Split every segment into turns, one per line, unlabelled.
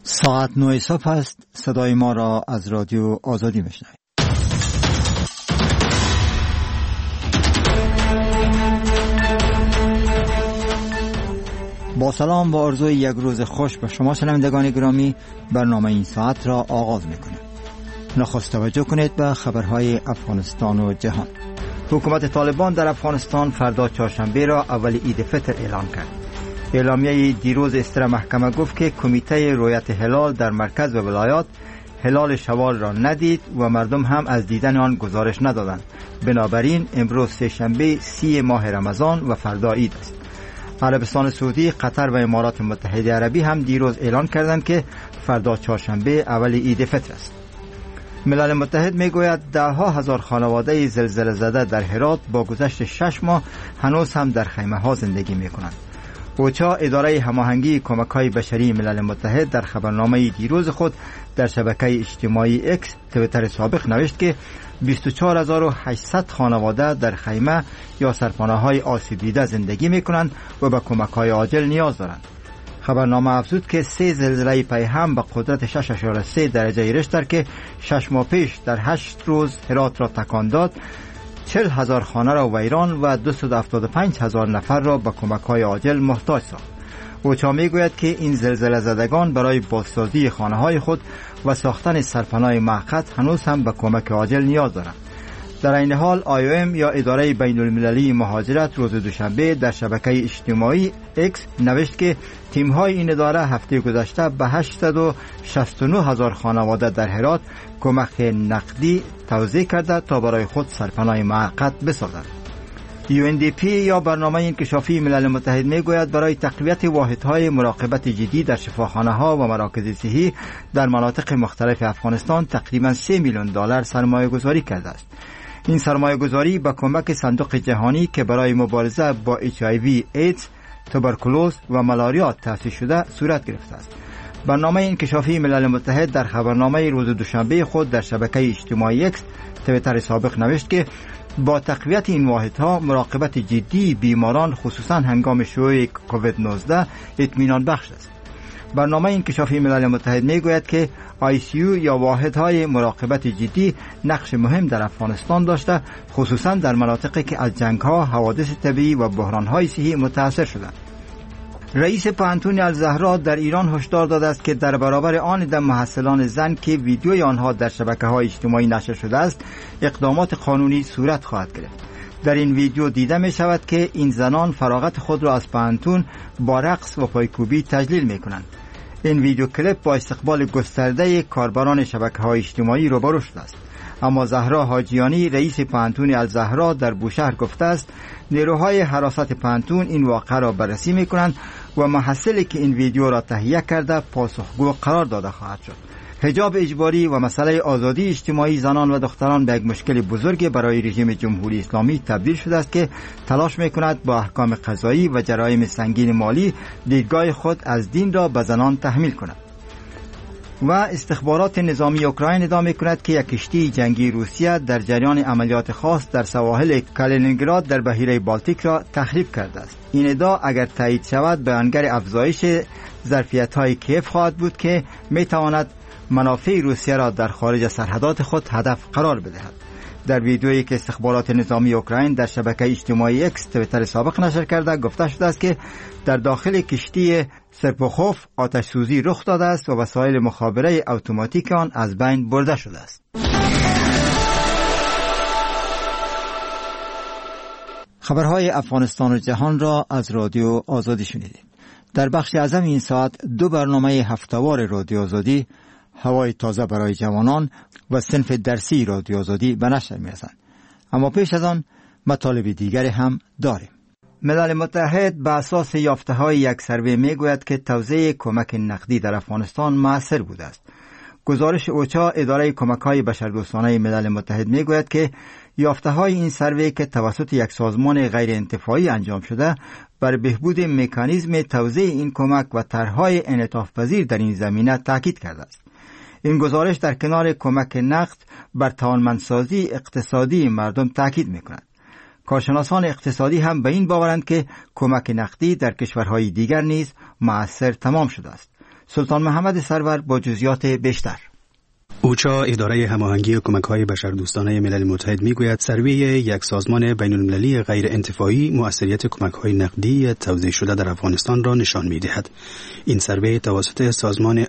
ساعت 9 صبح است. صدای ما را از رادیو آزادی میشنوید. با سلام و آرزوی یک روز خوش به شما شنوندگان گرامی، برنامه این ساعت را آغاز میکنیم. نخست توجه کنید به خبرهای افغانستان و جهان. حکومت طالبان در افغانستان فردا چهارشنبه را اول عید فطر اعلام کرد. اعلامیه دیروز استر محکمه گفت که کمیته رؤیت هلال در مرکز و ولایات هلال شوال را ندید و مردم هم از دیدن آن گزارش ندادند. بنابراین امروز سه‌شنبه 30 ماه رمضان و فردا عید است. عربستان سعودی، قطر و امارات متحده عربی هم دیروز اعلان کردند که فردا چهارشنبه اول عید فطر است. ملل متحد میگوید ده‌ها هزار خانواده زلزله زده در هرات با گذشت 6 ماه هنوز هم در خیمه ها زندگی میکنند. اوچا، اداره هماهنگی کمک‌های بشری ملل متحد، در خبرنامه دیروز خود در شبکه اجتماعی اکس توییتر سابق نوشت که 24800 خانواده در خیمه یا سرپناه‌های آسیب دیده زندگی می‌کنند و به کمک‌های عاجل نیاز دارند. خبرنامه افزود که 3 زلزله پیهم به قدرت 6.3 درجه ریشتر که 6 ماه پیش در 8 روز هرات را تکان داد، 40,000 خانه را ویران و 275,000 نفر را به کمک‌های عاجل محتاج ساخت. اوچا میگوید که این زلزله زدگان برای بازسازی خانه‌های خود و ساختن سرپناه موقت هنوز هم به کمک عاجل نیاز دارند. در این حال IOM یا اداره بین‌المللی مهاجرت روز دوشنبه در شبکه اجتماعی اکس نوشت که تیم‌های این اداره هفته گذشته به 869,000 خانواده در هرات کمک نقدی توزیع کرده تا برای خود سرپناه موقت بسازند. UNDP یا برنامه انکشافی ملل متحد میگوید برای تقویت واحدهای مراقبت جدی در شفاخانه‌ها و مراکز صحی در مناطق مختلف افغانستان تقریباً 3 میلیون دلار سرمایه گذاری کرده است. این سرمایه گذاری با کمک صندوق جهانی که برای مبارزه با HIV، ایدز، توبرکولوز و ملاریا تأسیس شده صورت گرفته است. برنامه انکشافی ملل متحد در خبرنامه روز دوشنبه خود در شبکه اجتماعی اکس توییتر سابق نوشت که با تقویت این واحدها مراقبت جدی بیماران خصوصا هنگام شیوع کووید 19 اطمینان بخش است. برنامه انکشافی ملل متحد میگوید که ICU یا واحدهای مراقبت جدی نقش مهم در افغانستان داشته، خصوصا در مناطقی که از جنگ‌ها، حوادث طبیعی و بحران‌های صحی متاثر شدند. رئیس پانتون الزهرا در ایران هشدار داده است که در برابر آن عده محصلان زن که ویدیوی آنها در شبکه‌های اجتماعی نشر شده است، اقدامات قانونی صورت خواهد گرفت. در این ویدیو دیده می شود که این زنان فراغت خود را از پانتون با رقص و پایکوبی تجلیل می کنند. این ویدیو کلیپ با استقبال گسترده کاربران شبکه‌های اجتماعی روبرو شده است. اما زهرا حاجیانی، رئیس پانتون الزهرا در بوشهر گفته است نیروهای حراست پانتون این واقعه را بررسی می کنند و محصلی که این ویدیو را تهیه کرده پاسخگو قرار داده خواهد شد. حجاب اجباری و مسئله آزادی اجتماعی زنان و دختران به یک مشکل بزرگ برای رژیم جمهوری اسلامی تبدیل شده است که تلاش می‌کند با احکام قضایی و جرایم سنگین مالی دیدگاه خود از دین را به زنان تحمیل کند. و استخبارات نظامی اوکراین ادعا می‌کند که یک کشتی جنگی روسیه در جریان عملیات خاص در سواحل کالینینگراد در بحیره بالتیک را تخریب کرده است. این ادعا اگر تایید شود بیانگر افزایش ظرفیت‌های کیف خواهد بود که می‌تواند منافع روسیه را در خارج سرحدات خود هدف قرار بدهد. در ویدیویی که استخبارات نظامی اوکراین در شبکه اجتماعی اکس توییتر سابق نشر کرده گفته شده است که در داخل کشتی سرپوخوف آتش سوزی رخ داده است و وسایل مخابره اتوماتیک آن از بین برده شده است. خبرهای افغانستان و جهان را از رادیو آزادی شنیدید. در بخش اعظم این ساعت 2 برنامه هفته‌وار رادیو آزادی، هوای تازه برای جوانان و صنف درسی رادیو آزادی به نشر می‌رسند. اما پیش از آن مطالب دیگری هم داریم. ملل متحد به اساس یافته‌های یک سروی میگوید که توزیع کمک نقدی در افغانستان موثر بوده است. گزارش اوچا، اداره کمک‌های بشردوستانه ملل متحد میگوید که یافته‌های این سروی که توسط یک سازمان غیر انتفاعی انجام شده بر بهبود مکانیزم توزیع این کمک و طرح‌های انعطاف‌پذیر در این زمینه تاکید کرده است. این گزارش در کنار کمک نقد بر توانمندسازی اقتصادی مردم تاکید می‌کند. کارشناسان اقتصادی هم به این باورند که کمک نقدی در کشورهای دیگر نیز مؤثر تمام شده است. سلطان محمد سرور با جزئیات بیشتر.
اوچا اداره هماهنگی کمک‌های بشردوستانه ملل متحد میگوید سروی یک سازمان بین‌المللی غیر انتفاعی مؤثریت کمک‌های نقدی توزیع شده در افغانستان را نشان می‌دهد. این سروی توسط سازمان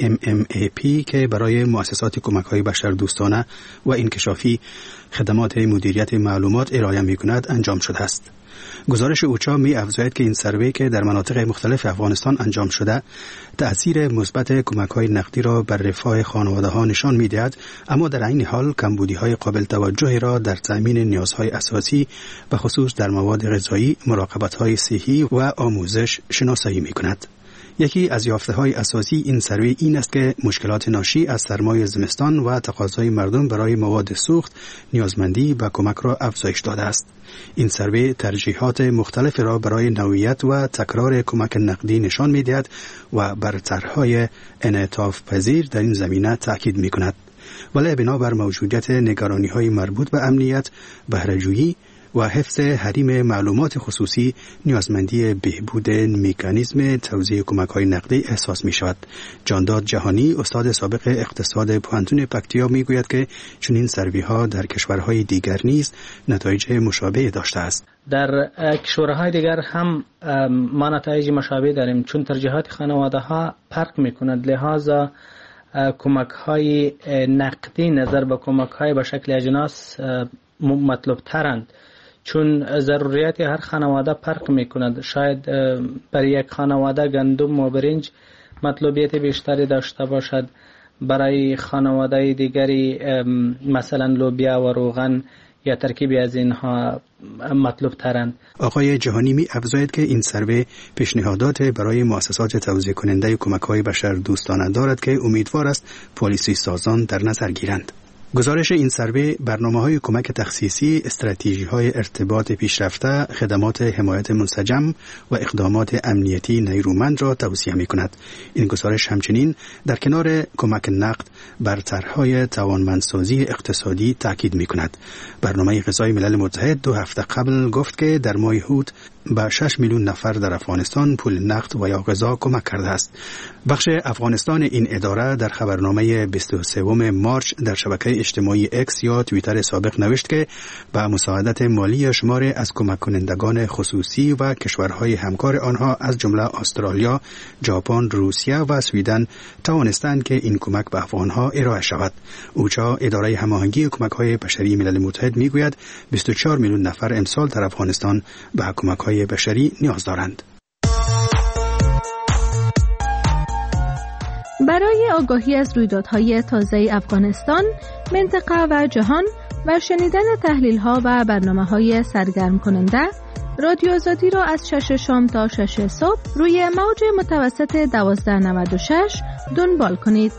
IMMAP که برای مؤسسات کمک‌های بشردوستانه و انکشافی خدمات مدیریت معلومات ارائه می‌کند انجام شده است. گزارش اوچا می افزاید که این سروی که در مناطق مختلف افغانستان انجام شده تأثیر مثبت کمک‌های نقدی را بر رفاه خانواده‌ها نشان می‌دهد، اما در عین حال کمبودی‌های قابل توجهی را در تأمین نیازهای اساسی به خصوص در مواد غذایی، مراقبت‌های صحی و آموزش شناسایی می‌کند. یکی از یافته‌های اساسی این سروی این است که مشکلات ناشی از سرمای زمستان و تقاضای مردم برای مواد سوخت نیازمندی به کمک را افزایش داده است. این سروی ترجیحات مختلف را برای نوعیت و تکرار کمک نقدی نشان می‌دهد و بر طرح‌های انعطاف پذیر در این زمینه تاکید می‌کند. ولی بنابر موجودیت نگرانی‌های مربوط به امنیت، بهره‌جویی و حفظ حریم معلومات خصوصی نیازمندی بهبود مکانیزم توزیع کمک‌های نقدی احساس می‌شود. جانداد جهانی استاد سابق اقتصاد پوهنتون پکتیا می‌گوید که چنین سروی‌ها در کشورهای دیگر نیز نتایج مشابه داشته است.
در کشورهای دیگر هم ما نتایج مشابه داریم، چون ترجیحات خانواده‌ها فرق می‌کند، لذا کمک‌های نقدی نظر به کمک‌های به شکل اجناس مطلوب ترند، چون ضروریات هر خانواده فرق میکند. شاید برای یک خانواده گندم و برنج مطلوبیت بیشتری داشته باشد، برای خانواده دیگری مثلا لوبیا و روغن یا ترکیبی از اینها مطلوب ترند.
آقای جهانی می افزاید که این سروی پیشنهادات برای مؤسسات توزیع کننده کمک‌های بشردوستانه دارد که امیدوار است پالیسی سازان در نظر گیرند. گزارش این سروی برنامه‌های کمک تخصیصی، استراتژی‌های ارتباط پیشرفته، خدمات حمایت منسجم و اقدامات امنیتی نیرومند را توصیه می‌کند. این گزارش همچنین در کنار کمک نقد بر طرح‌های توانمندسازی اقتصادی تاکید می‌کند. برنامه غذای ملل متحد 2 هفته قبل گفت که در ماه هوت به 6 میلیون نفر در افغانستان پول نقد و یا غذا کمک کرده است. بخش افغانستان این اداره در خبرنامه 23 مارچ در شبکه اجتماعی اکس یا توییتر سابق نوشت که با مساعدت مالی شماری از کمک کنندگان خصوصی و کشورهای همکار آنها از جمله استرالیا، ژاپن، روسیه و سویدن توانستند که این کمک به افغانها ارائه شود. اوچا اداره هماهنگی کمک‌های بشری ملل متحد میگوید 24 میلیون نفر امسال در افغانستان به کمک‌های بشری نیاز دارند.
برای آگاهی از رویدادهای تازه افغانستان، منطقه و جهان و شنیدن تحلیل‌ها و برنامه‌های سرگرم کننده، رادیو آزادی را از 6 شام تا 6 صبح روی موج متوسط 1296 دنبال کنید.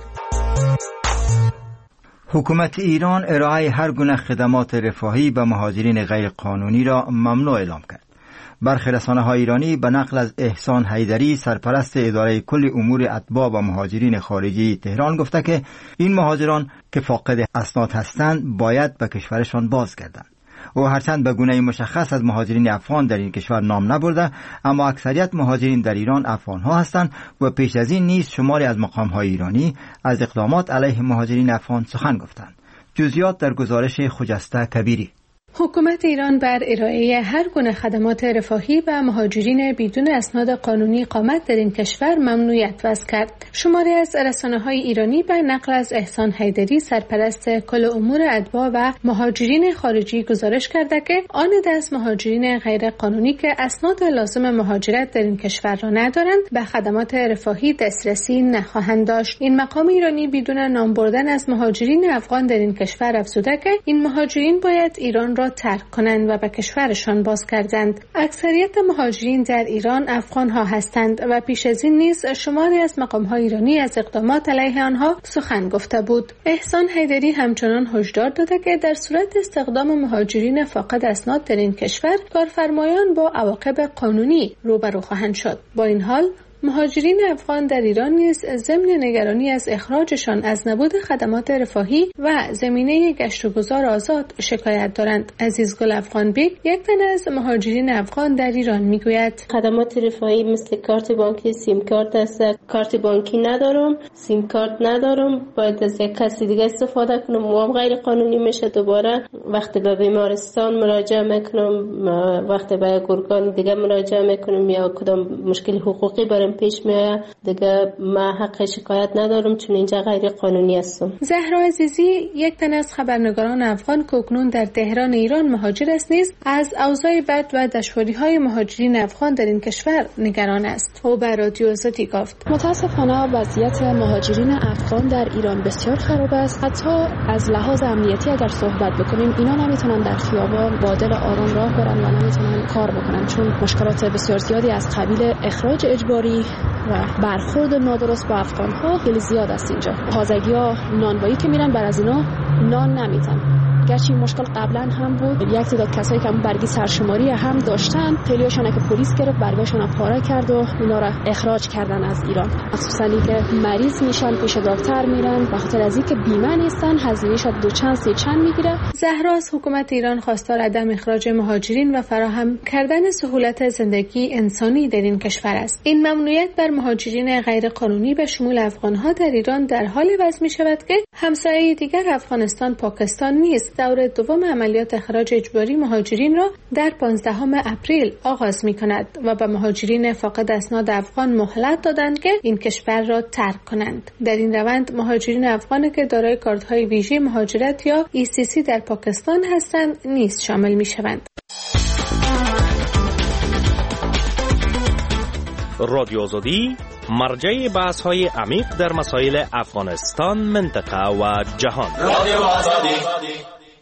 حکومت ایران ارائه هر گونه خدمات رفاهی به مهاجرین غیر قانونی را ممنوع اعلام کرد. برخی رسانه‌های ایرانی به نقل از احسان حیدری سرپرست اداره کل امور اتباع و مهاجرین خارجی تهران گفته که این مهاجران که فاقد اسناد هستند باید به کشورشان بازگردند. او هرچند به گونه مشخص از مهاجرین افغان در این کشور نام نبرده، اما اکثریت مهاجرین در ایران افغان‌ها هستند و پیش از این نیز شماری از مقام‌های ایرانی از اقدامات علیه مهاجرین افغان سخن گفتند. جزئیات در گزارش خجسته کبیری.
حکومت ایران بر ارائه هر گونه خدمات رفاهی به مهاجرین بدون اسناد قانونی اقامت در این کشور ممنوعیت وضع کرد. شماری از رسانه‌های ایرانی به نقل از احسان حیدری سرپرست کل امور اتباع و مهاجرین خارجی گزارش کرده که آن دست مهاجرین غیر قانونی که اسناد لازم مهاجرت در این کشور را ندارند به خدمات رفاهی دسترسی نخواهند داشت. این مقام ایرانی بدون نام بردن از مهاجرین افغان در این کشور افزوده که این مهاجرین باید ایران را ترک کنند و به کشورشان بازگردند. اکثریت مهاجرین در ایران افغان ها هستند و پیش از این نیز شماری از مقام های ایرانی از اقدامات علیه آنها سخن گفته بود. احسان حیدری همچنان هشدار داده که در صورت استخدام مهاجرین فاقد اسناد در این کشور کارفرمایان با عواقب قانونی روبرو خواهند شد. با این حال مهاجرین افغان در ایران نیز ضمن نگرانی از اخراجشان از نبود خدمات رفاهی و زمینه گشت و گذار آزاد شکایت دارند. عزیزگل افغان بیگ، یک تن از مهاجرین افغان در ایران، میگوید
خدمات رفاهی مثل کارت بانکی، سیم کارت است. کارت بانکی ندارم، سیم کارت ندارم، باید از یک کسی دیگه استفاده کنم، هم غیر قانونی میشه. دوباره وقتی به بیمارستان مراجعه میکنم، وقتی به ارگان دیگه مراجعه میکنم یا کدام مشکل حقوقی برام پیش میاد، دیگه ما حق شکایت ندارم چون اینجا غیر قانونی هستم.
زهرا عزیزی، یک تن از خبرنگاران افغان که اکنون در تهران ایران مهاجر است، نیز از اوضاع بد و دشواری‌های مهاجرین افغان در این کشور نگران است. او به رادیو آزادی گفت:
متاسفانه وضعیت مهاجرین افغان در ایران بسیار خراب است. حتی از لحاظ امنیتی اگر صحبت بکنیم، اینا نمیتونن در خیابان با دل آرام راه برن و نمیتونن کار بکنن، چون مشکلات بسیار زیادی از قبیل اخراج اجباری و برخورد نادرست با افغان‌ها خیلی زیاد است. اینجا تازگی‌ها نانوایی که میرن بر از اینا نان نمیتن. گرچه مشکل قبلا هم بود، یک تعداد کسایی که هم برگی سرشماری هم داشتن، خیلی‌هاشون که پلیس گرفت برگاشون پاره کرد و اینا را اخراج کردن از ایران. مخصوصاً که مریض میشن پیش دکتر میرن، به خاطر از اینکه بیمه نیستن هزینه‌اش دو چند سه چند میگیره.
زهرا از حکومت ایران خواستار عدم اخراج مهاجرین و فراهم کردن سهولت زندگی انسانی در این کشور است. این ممنوعیت بر مهاجرین غیر قانونی به شمول افغان‌ها در ایران در حال وضع می‌شود که همسایه دیگر افغانستان پاکستان نیز دور دوم عملیات اخراج اجباری مهاجرین را در 15 اپریل آغاز می‌کند و به مهاجرین فاقد اسناد افغان مهلت دادند که این کشور را ترک کنند. در این روند مهاجرین افغانی که دارای کارت‌های ویژه مهاجرت یا ECC در پاکستان هستند نیز شامل می‌شوند.
رادیو آزادی مرجع بحث‌های عمیق در مسائل افغانستان، منطقه و جهان. رادیو آزادی.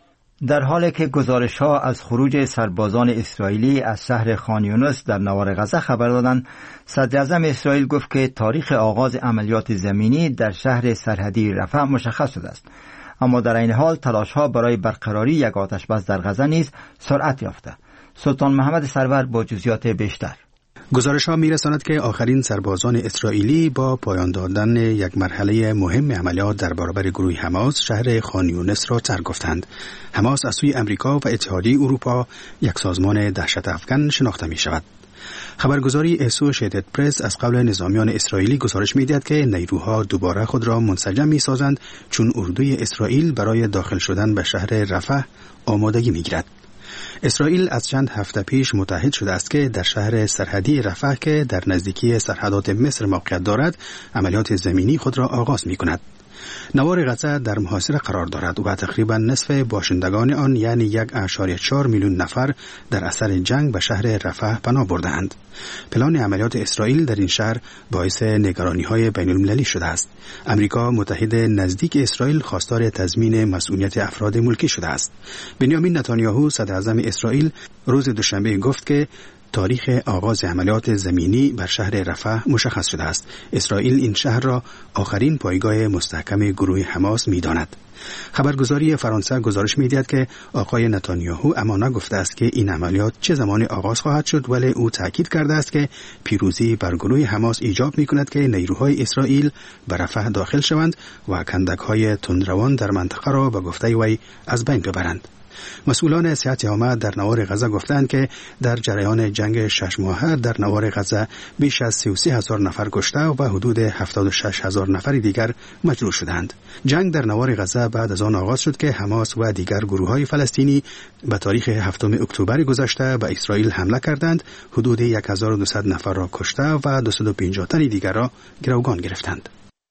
در حالی که گزارش‌ها از خروج سربازان اسرائیلی از شهر خان یونس در نوار غزه خبر دادند، صدراعظم اسرائیل گفت که تاریخ آغاز عملیات زمینی در شهر سرحدی رفح مشخص شده است. اما در این حال تلاش‌ها برای برقراری یک آتش‌بس در غزه نیز سرعت یافته. سلطان محمد سرور با جزئیات بیشتر.
گزارش‌ها می‌رساند که آخرین سربازان اسرائیلی با پایان دادن یک مرحله مهم عملیات در برابر گروه حماس شهر خان یونس را ترک گفتند. حماس از سوی امریکا و اتحادیه اروپا یک سازمان دهشت افغان شناخته می‌شود. خبرگزاری اسوشیتد پرس از قول نظامیان اسرائیلی گزارش می‌دهد که نیروها دوباره خود را منسجم می‌سازند چون اردوی اسرائیل برای داخل شدن به شهر رفح آمادگی می‌گیرد. اسرائیل از چند هفته پیش متحد شده است که در شهر سرحدی رفح که در نزدیکی سرحدات مصر موقعیت دارد عملیات زمینی خود را آغاز می کند. نوار غزه در محاصره قرار دارد و تقریبا نصف باشندگان آن یعنی 1.4 میلیون نفر در اثر جنگ به شهر رفح پناه بردند. پلان عملیات اسرائیل در این شهر باعث نگرانی‌های بین‌المللی شده است. امریکا متحد نزدیک اسرائیل خواستار تضمین مسئولیت افراد ملکی شده است. بنیامین نتانیاهو صدراعظم اسرائیل روز دوشنبه گفت که تاریخ آغاز عملیات زمینی بر شهر رفح مشخص شده است. اسرائیل این شهر را آخرین پایگاه مستحکم گروه حماس می‌داند. خبرگزاری فرانسه گزارش می‌دهد که آقای نتانیاهو اما نگفته است که این عملیات چه زمان آغاز خواهد شد، ولی او تاکید کرده است که پیروزی بر گروه حماس ایجاب می‌کند که نیروهای اسرائیل به رفح داخل شوند و کندک‌های تندروان در منطقه را به گفته وی از بین ببرند. مسئولان صحت عامه در نوار غزه گفتند که در جریان جنگ 6 ماهه در نوار غزه بیش از 33,000 نفر کشته و حدود 76,000 نفر دیگر مجروح شدند. جنگ در نوار غزه بعد از آن آغاز شد که حماس و دیگر گروه‌های فلسطینی به تاریخ 7 اکتبر گذشته به اسرائیل حمله کردند، حدود 1200 نفر را کشته و 250 تن دیگر را گروگان گرفتند.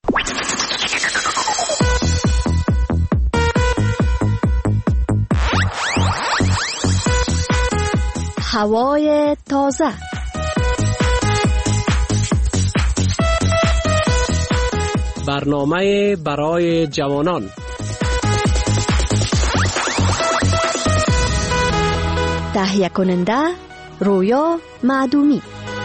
هوای تازه.
برنامه برای جوانان.
تهیه کننده رویا معدومی.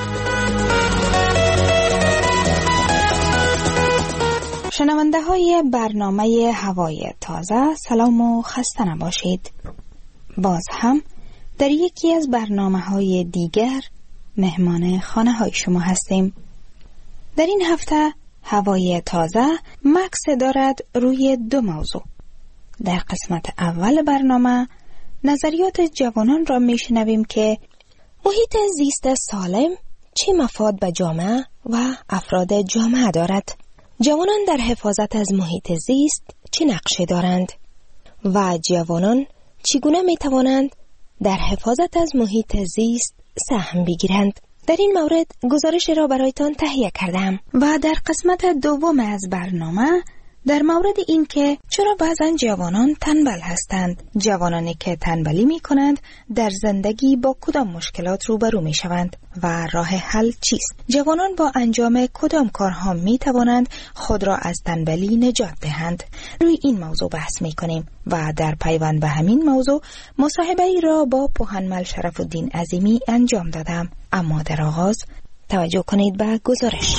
شنونده های برنامه هوای تازه، سلام و خسته نباشید. باز هم در یکی از برنامه‌های دیگر مهمان خانه های شما هستیم. در این هفته هوای تازه مکس دارد روی 2 موضوع. در قسمت اول برنامه نظریات جوانان را میشنویم که محیط زیست سالم چه مفاد به جامعه و افراد جامعه دارد. جوانان در حفاظت از محیط زیست چه نقشی دارند و جوانان چگونه می توانند در حفاظت از محیط زیست سهم بگیرند. در این مورد گزارش را برایتان تهیه کردم و در قسمت دوم از برنامه در مورد این که چرا بعضا جوانان تنبل هستند، جوانانی که تنبلی می کنند در زندگی با کدام مشکلات روبرو می شوند و راه حل چیست؟ جوانان با انجام کدام کارها می توانند خود را از تنبلی نجات دهند؟ روی این موضوع بحث می کنیم و در پیوند به همین موضوع مصاحبه ای را با پوهنمل شرف الدین عظیمی انجام دادم. اما در آغاز توجه کنید به گزارش.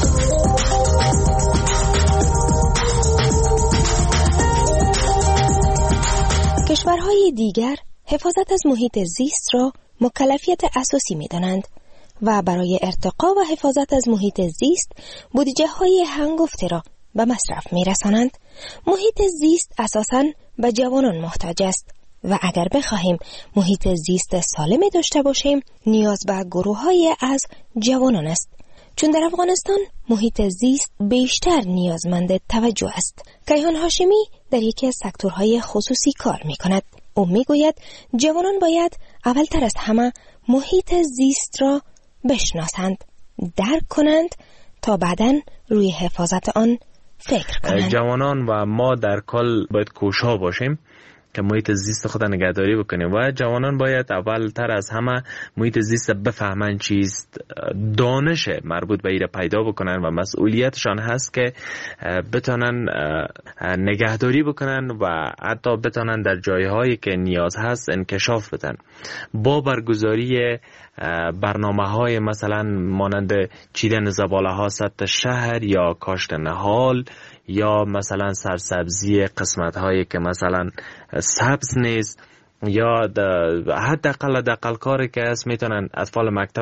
کشورهای دیگر حفاظت از محیط زیست را مکلفیت اساسی می دانند و برای ارتقا و حفاظت از محیط زیست بودجه‌های هنگفته را به مصرف می رسانند. محیط زیست اساساً به جوانان محتاج است و اگر بخواهیم محیط زیست سالمی داشته باشیم نیاز به گروه‌های از جوانان است. چون در افغانستان محیط زیست بیشتر نیازمند توجه است. کیهان هاشمی در یکی از سکتورهای خصوصی کار می کند. او می گوید جوانان باید اولتر از همه محیط زیست را بشناسند، درک کنند تا بعداً روی حفاظت آن فکر کنند.
جوانان و ما در کل باید کوشا باشیم که محیط زیست خود نگهداری بکنیم و جوانان باید اولتر از همه محیط زیست بفهمن چیست، دانش مربوط به ایره پیدا بکنن و مسئولیتشان هست که بتونن نگهداری بکنن و حتی بتونن در جایهایی که نیاز هست انکشاف بدن. با برگزاری برنامه‌های مثلا مانند چیدن زباله‌ها سطح شهر یا کاشت نهال یا مثلا سرسبزی قسمت‌هایی که مثلا سبز نیست یا حداقل کاری که است میتونن اطفال مکتب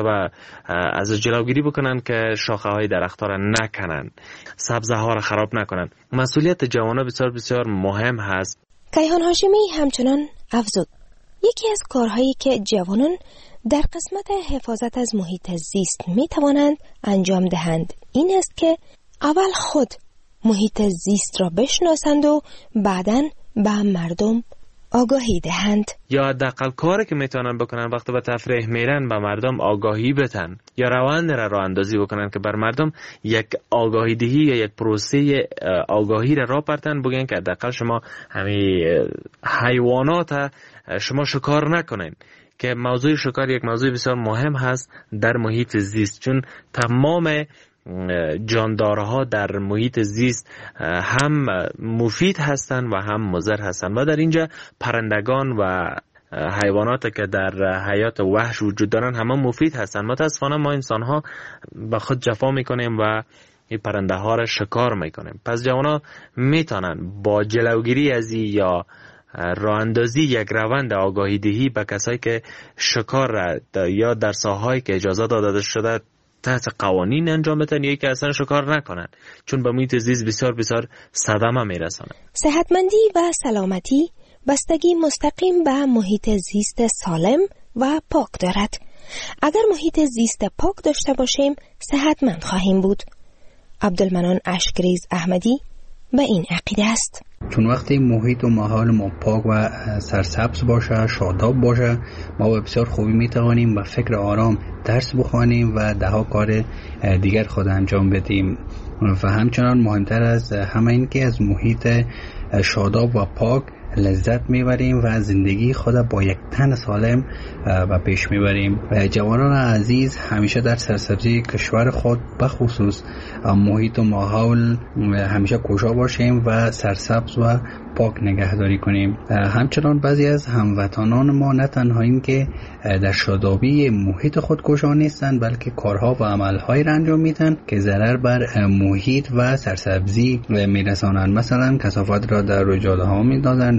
از جلوگیری بکنن که شاخه های درخت‌ها را نکنن، سبزه ها را خراب نکنن. مسئولیت جوانان بسیار بسیار مهم هست.
کیهان هاشمی همچنان افزود یکی از کارهایی که جوانان در قسمت حفاظت از محیط زیست می توانند انجام دهند این است که اول خود محیط زیست را بشناسند و بعداً به مردم آگاهی دهند.
یا حداقل کاری که میتونن بکنن وقتی به تفریح میرن به مردم آگاهی بدن یا روند را اندازی بکنن که بر مردم یک آگاهی دهی یا یک پروسه آگاهی را بردن، بگن که حداقل شما همین حیوانات شما شکار نکنین، که موضوع شکار یک موضوع بسیار مهم هست در محیط زیست، چون تمام جاندارها در محیط زیست هم مفید هستند و هم مضر هستند و در اینجا پرندگان و حیوانات که در حیات وحش وجود دارن همه مفید هستند. متاسفانه ما انسان ها به خود جفا میکنیم و این پرنده ها را شکار میکنیم. پس جوانا میتونن با جلوگیری از یا راه اندازی یک روند آگاهی دهی به کسایی که شکار یا در ساحه‌ای که اجازه داده شده تحت قوانین انجام بدن یا که اصلا شکار نکنن، چون به محیط زیست بسیار بسیار صدمه میرسانه.
صحتمندی و سلامتی بستگی مستقیم به محیط زیست سالم و پاک دارد. اگر محیط زیست پاک داشته باشیم صحتمند خواهیم بود. عبدالمنان اشکریز احمدی به این عقیده است.
چون وقتی محیط و ماحول ما پاک و سرسبز باشه، شاداب باشه، ما به بسیار خوبی میتوانیم با فکر آرام درس بخوانیم و دهها کار دیگر خود انجام بدیم. و همچنان مهمتر از همه این که از محیط شاداب و پاک لذت میبریم و زندگی خود با یک تن سالم و پیش میبریم. و جوانان عزیز همیشه در سرسبزی کشور خود بخصوص محیط و ماحول همیشه کوشا باشیم و سرسبز و پاک نگهداری کنیم. همچنان بعضی از هموطنان ما نه تنها این که در شادابی محیط خود کوشا نیستند بلکه کارها و عملهایی را انجام میدن که ضرر بر محیط و سرسبزی میرسانند. مثلا کثافت را در جاده ها میندازند،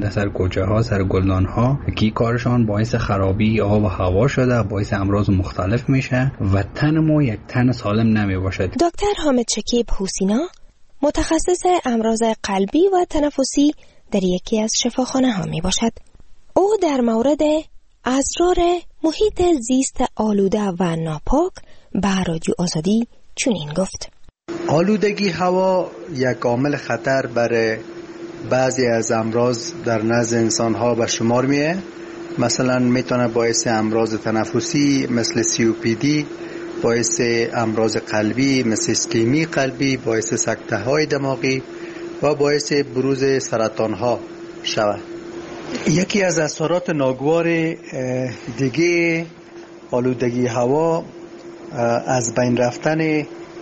میره سر کوچه ها، سر گلدان ها که کارشان باعث خرابی آب و هوا شده، باعث امراض مختلف میشه و تن ما یک تن سالم نمی باشد.
دکتر حامد شکیب حسینا متخصص امراض قلبی و تنفسی در یکی از شفاخانه ها می باشد. او در مورد اسرار محیط زیست آلوده و ناپاک به رادیو آزادی چنین گفت:
آلودگی هوا یک عامل خطر برای بعضی از امراض در نزد انسان ها به شمار میه. مثلا میتونه باعث امراض تنفسی مثل COPD، باعث امراض قلبی مثل اسکمی قلبی، باعث سکته های دماغی و باعث بروز سرطان ها شود. یکی از اثرات ناگوار دیگه آلودگی هوا از بین رفتن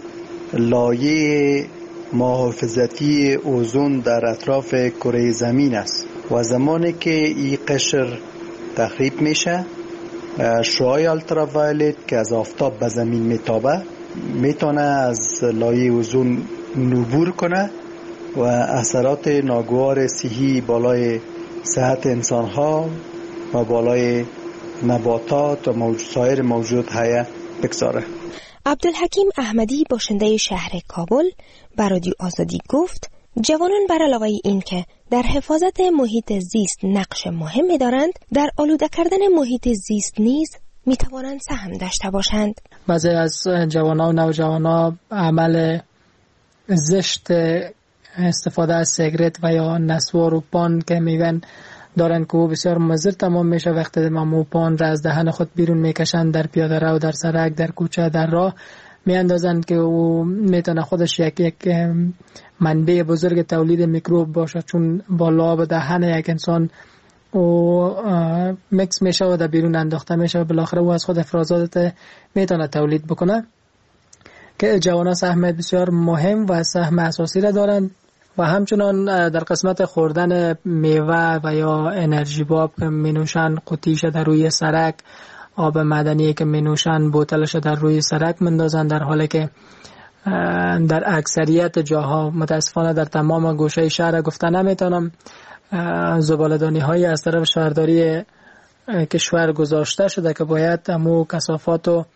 لایه محافظتی اوزون در اطراف کره زمین است و زمانی که این قشر تخریب میشه، شعاع التراوایلت که از آفتاب به زمین میتابه میتونه از لایه اوزون عبور کنه و اثرات ناگوار صحی بالای صحت انسان ها و بالای نباتات و سایر موجودات حیه بگذاره.
عبدالحکیم احمدی باشنده شهر کابل به رادیو آزادی گفت جوانان بر علاوه این که در حفاظت محیط زیست نقش مهمی دارند، در آلوده کردن محیط زیست نیز می توانند سهم داشته باشند.
بعضی از جوانان و نوجوانان عمل زشت استفاده از سیگرت و یا نسوار و پان که میگن دارن که او بسیار مضر تمام میشه. وقتی مو پان را از دهن خود بیرون میکشند در پیاده رو، در سرک، در کوچه، در راه میاندازند که او میتونه خودش یک منبع بزرگ تولید میکروب باشه، چون با لعاب دهن یک انسان او میکس میشه و در بیرون انداخته میشه و بالاخره او از خود افرازات میتونه تولید بکنه. که جوانان سهم بسیار مهم و سهم اساسی را دارند و همچنان در قسمت خوردن میوه و یا انرژی باب که مینوشن، قوطیش در روی سرک، آب معدنی که مینوشن بوتلش در روی سرک مندازن، در حالی که در اکثریت جاها متاسفانه در تمام گوشه شهر گفته نمیتونم زباله‌دانی های از طرف شهرداری کشور گذاشته شده که باید همو کثافات و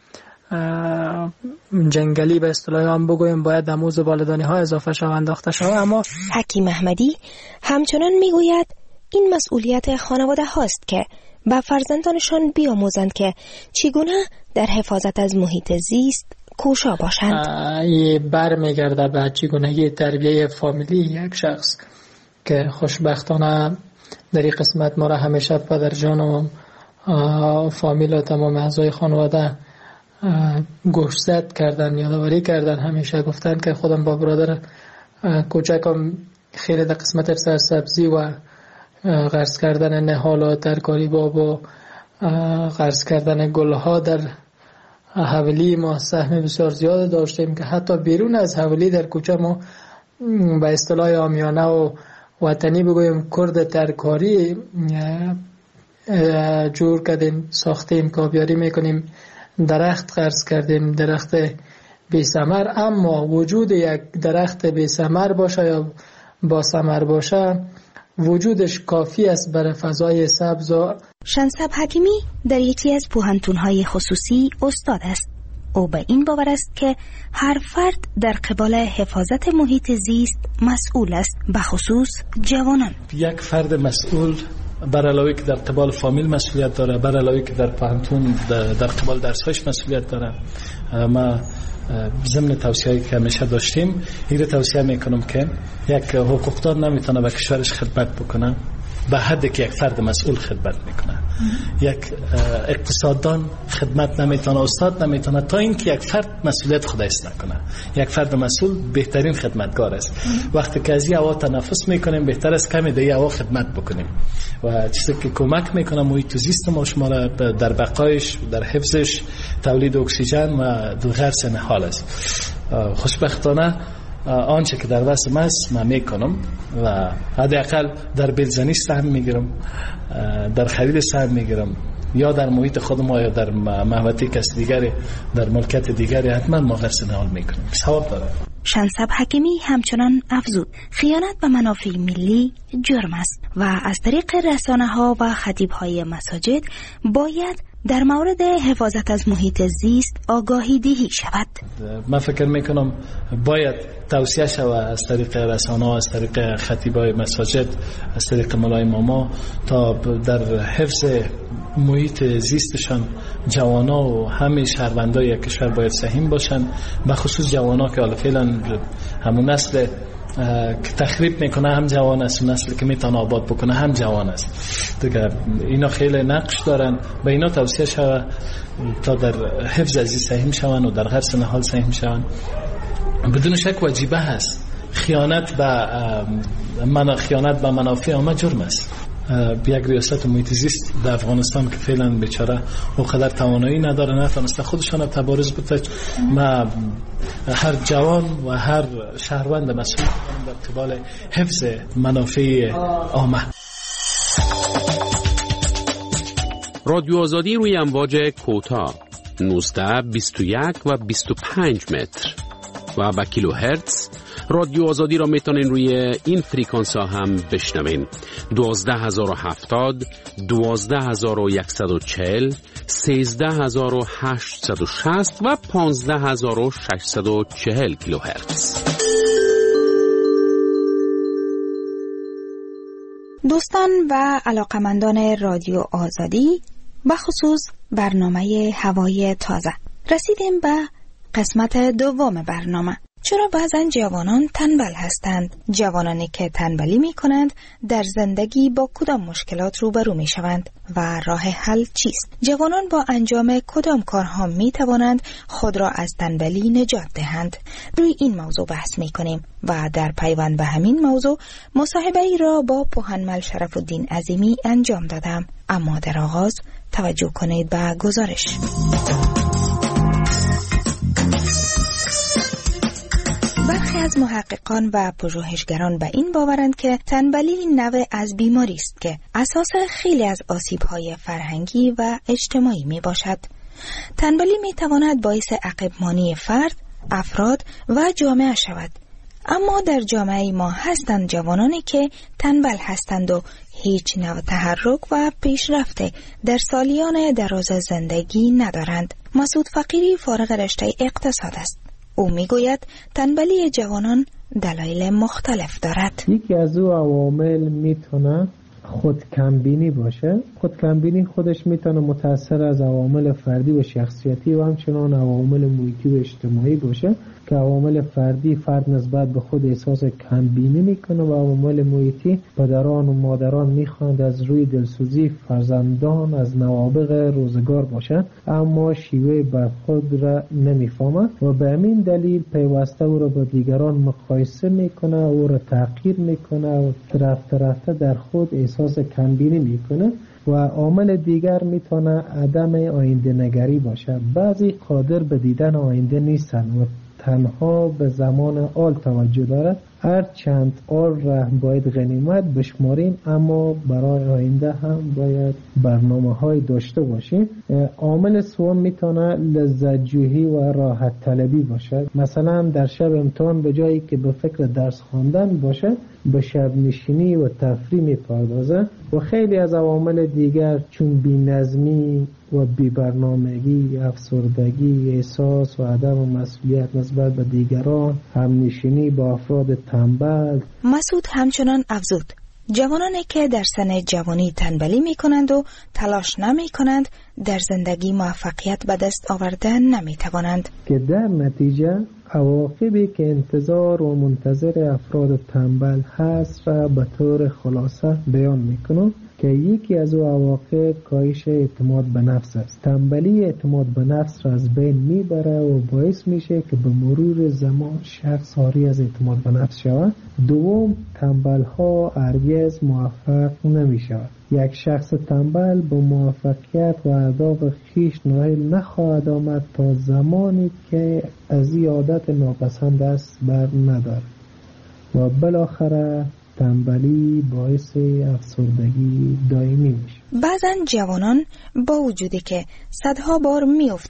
جنگلی به اصطلاح هم بگویم باید همو زباله‌دانی ها اضافه شود، انداخته شود. اما
حکیم احمدی همچنان میگوید این مسئولیت خانواده هاست که به فرزندانشان بیاموزند که چگونه در حفاظت از محیط زیست کوشا باشند.
این برمیگرده به چگونگی تربیه فامیلی یک شخص که خوشبختانه در این قسمت ما را همیشه پدرجان و فامیل و تمام اعضای خانواده گوشزد کردن، یادآوری کردن، همیشه گفتن که خودم با برادر کوچکم خیلی در قسمت سرسبزی و غرس کردن نهال و ترکاری باب و غرس کردن گلها در حولی ما سهم بسیار زیاد داشتیم که حتی بیرون از حولی در کوچه ما به اصطلاح عامیانه و وطنی بگویم کرد ترکاری جور کردیم، ساختیم، کابیاری میکنیم، درخت غرس کردیم، درخت بی ثمر. اما وجود یک درخت بی ثمر باشه یا با ثمر باشه وجودش کافی است برای فضای سبز.
شنسب حکیمی در یکی از پوهنتون‌های خصوصی استاد است. او به این باور است که هر فرد در قبال حفاظت محیط زیست مسئول است، به خصوص جوانان.
یک فرد مسئول بر علاوه که در قبال فامیل مسئولیت داره، بر علاوه که در پوهنتون در قبال درس‌هاش مسئولیت داره. ما ضمن توصیه‌ای که همیشه داشتیم این رو توصیه میکنم که یک حقوقدار نمیتونه به کشورش خدمت بکنه به حدی که یک فرد مسئول خدمت میکنه. یک اقتصاددان خدمت نمیتونه، استاد نمیتونه، تا اینکه یک فرد مسئولیت خودش نکنه. یک فرد مسئول بهترین خدمتگار است. وقتی که از این هوا تنفس میکنیم بهتر است کمی در این هوا خدمت بکنیم و چیزی که کمک میکنه محیط زیست ما شما را در بقایش، در حفظش، تولید اکسیژن و غرس نهال است. خوشبختانه آنچه که در وسم است من میکنم و حداقل در بلزنی سهم میگیرم، در خرید سهم میگیرم، یا در محیط خودم یا در محوطه کس دیگری، در ملکت دیگری حتما ما غرس نهال میکنیم. ثواب داره.
شنسب حکیمی همچنان افزود خیانت به منافع ملی جرم است و از طریق رسانه‌ها و خطیب‌های مساجد باید در مورد حفاظت از محیط زیست آگاهی دهی شود.
من فکر میکنم باید توصیه شود از طریق رسانه‌ها، از طریق خطیبای مساجد، از طریق مولای ماما تا در حفظ محیط زیستشان جوانا و همه شهروندای کشور باید سهم باشند، به خصوص جوانا که حالا فعلا همون نسل که تخریب میکنه هم جوان است و نسلی که میتونه آباد بکنه هم جوان است دیگه. اینا خیلی نقش دارن، به اینا توصیه شود تا در حفظ از سهم شون و در هر سن حال سهم شون. بدون شک واجبه هست خیانت به منافع عامه جرم است. یک ریاست محیط زیست در افغانستان که فعلا بیچاره اونقدر توانایی نداره، نتونسته خودشان تبارز بده. ما هر جوان و هر شهروند مسئول در قبال حفظ منافع عامه.
رادیو آزادی روی امواج کوتاه 19، 21 و 25 متر و با کیلو هرتز. رادیو آزادی را میتونین روی این فریکانس ها هم بشنوین: 12070، 12140، 13860 و 15640 کیلوهرتز.
دوستان و علاقمندان رادیو آزادی، بخصوص برنامه هوای تازه، رسیدیم به قسمت دوم برنامه. چرا بعضا جوانان تنبل هستند؟ جوانانی که تنبلی می کنند در زندگی با کدام مشکلات روبرو می شوند و راه حل چیست؟ جوانان با انجام کدام کارها می توانند خود را از تنبلی نجات دهند؟ روی این موضوع بحث می کنیم و در پیوند به همین موضوع مصاحبه ای را با پوهنمل شرف الدین عظیمی انجام دادم. اما در آغاز توجه کنید به گزارش. برخی از محققان و پژوهشگران به این باورند که تنبلی نوع از بیماری است که اساس خیلی از آسیب‌های فرهنگی و اجتماعی می باشد. تنبلی می تواند باعث عقب‌مانی فرد، افراد و جامعه شود. اما در جامعه ما هستند جوانانی که تنبل هستند و هیچ نوع تحرک و پیشرفت در سالیان دراز زندگی ندارند. مسعود فقیری فارغ رشته اقتصاد است. او میگوید تنبلی جوانان دلایل مختلف دارد.
یکی از او عوامل میتونه خودکمبینی باشه. خودکمبینی خودش میتونه متأثر از عوامل فردی و شخصیتی و همچنان عوامل محیطی و اجتماعی باشه که عوامل فردی فرد نسبت به خود احساس کمبینی میکنه و عوامل محیطی پدران و مادران میخواند از روی دلسوزی فرزندان از نوابغ روزگار باشند، اما شیوه برخورد را نمیفهمند و به همین دلیل پیوسته او را با دیگران مقایسه میکنه، او را تحقیر میکنه و رفته در خود احساس کمبینی میکنه. و عامل دیگر میتونه عدم آینده نگری باشه. بعضی قادر به دیدن آینده نیستن و تنها به زمان آل توجه دارد. هر چند آل را باید غنیمت بشماریم، اما برای آینده هم باید برنامه های داشته باشیم. عامل سوم میتونه لذت جویی و راحت طلبی باشه. مثلا در شب امتحان به جایی که به فکر درس خواندن باشه به شب نشینی و تفریح میپردازه. و خیلی از عوامل دیگر چون بی‌نظمی و بی‌برنامگی، افسردگی، احساس و عدم مسئولیت نسبت به دیگران، همنشینی با افراد تنبل.
مسعود همچنان افزود جوانانی که در سن جوانی تنبلی می کنند و تلاش نمی کنند در زندگی موفقیت به دست آوردن نمی توانند،
که در نتیجه عواقبی که انتظار و منتظر افراد تنبل هست را به طور خلاصه بیان میکنم که یکی از او عواقب کاهش اعتماد به نفس است. تنبلی اعتماد به نفس را از بین میبره و باعث میشه که به مرور زمان شخص عاری از اعتماد به نفس شود. دوم، تنبل ها هرگز موفق نمیشود. یک شخص تنبل با موفقیت و اهداف خویش نائل نخواهد آمد تا زمانی که از این عادت ناپسند است بر ندارد و بالاخره تنبلی باعث افسردگی دائمی میشه.
بعضن جوانان با وجودی که صدها بار میافتند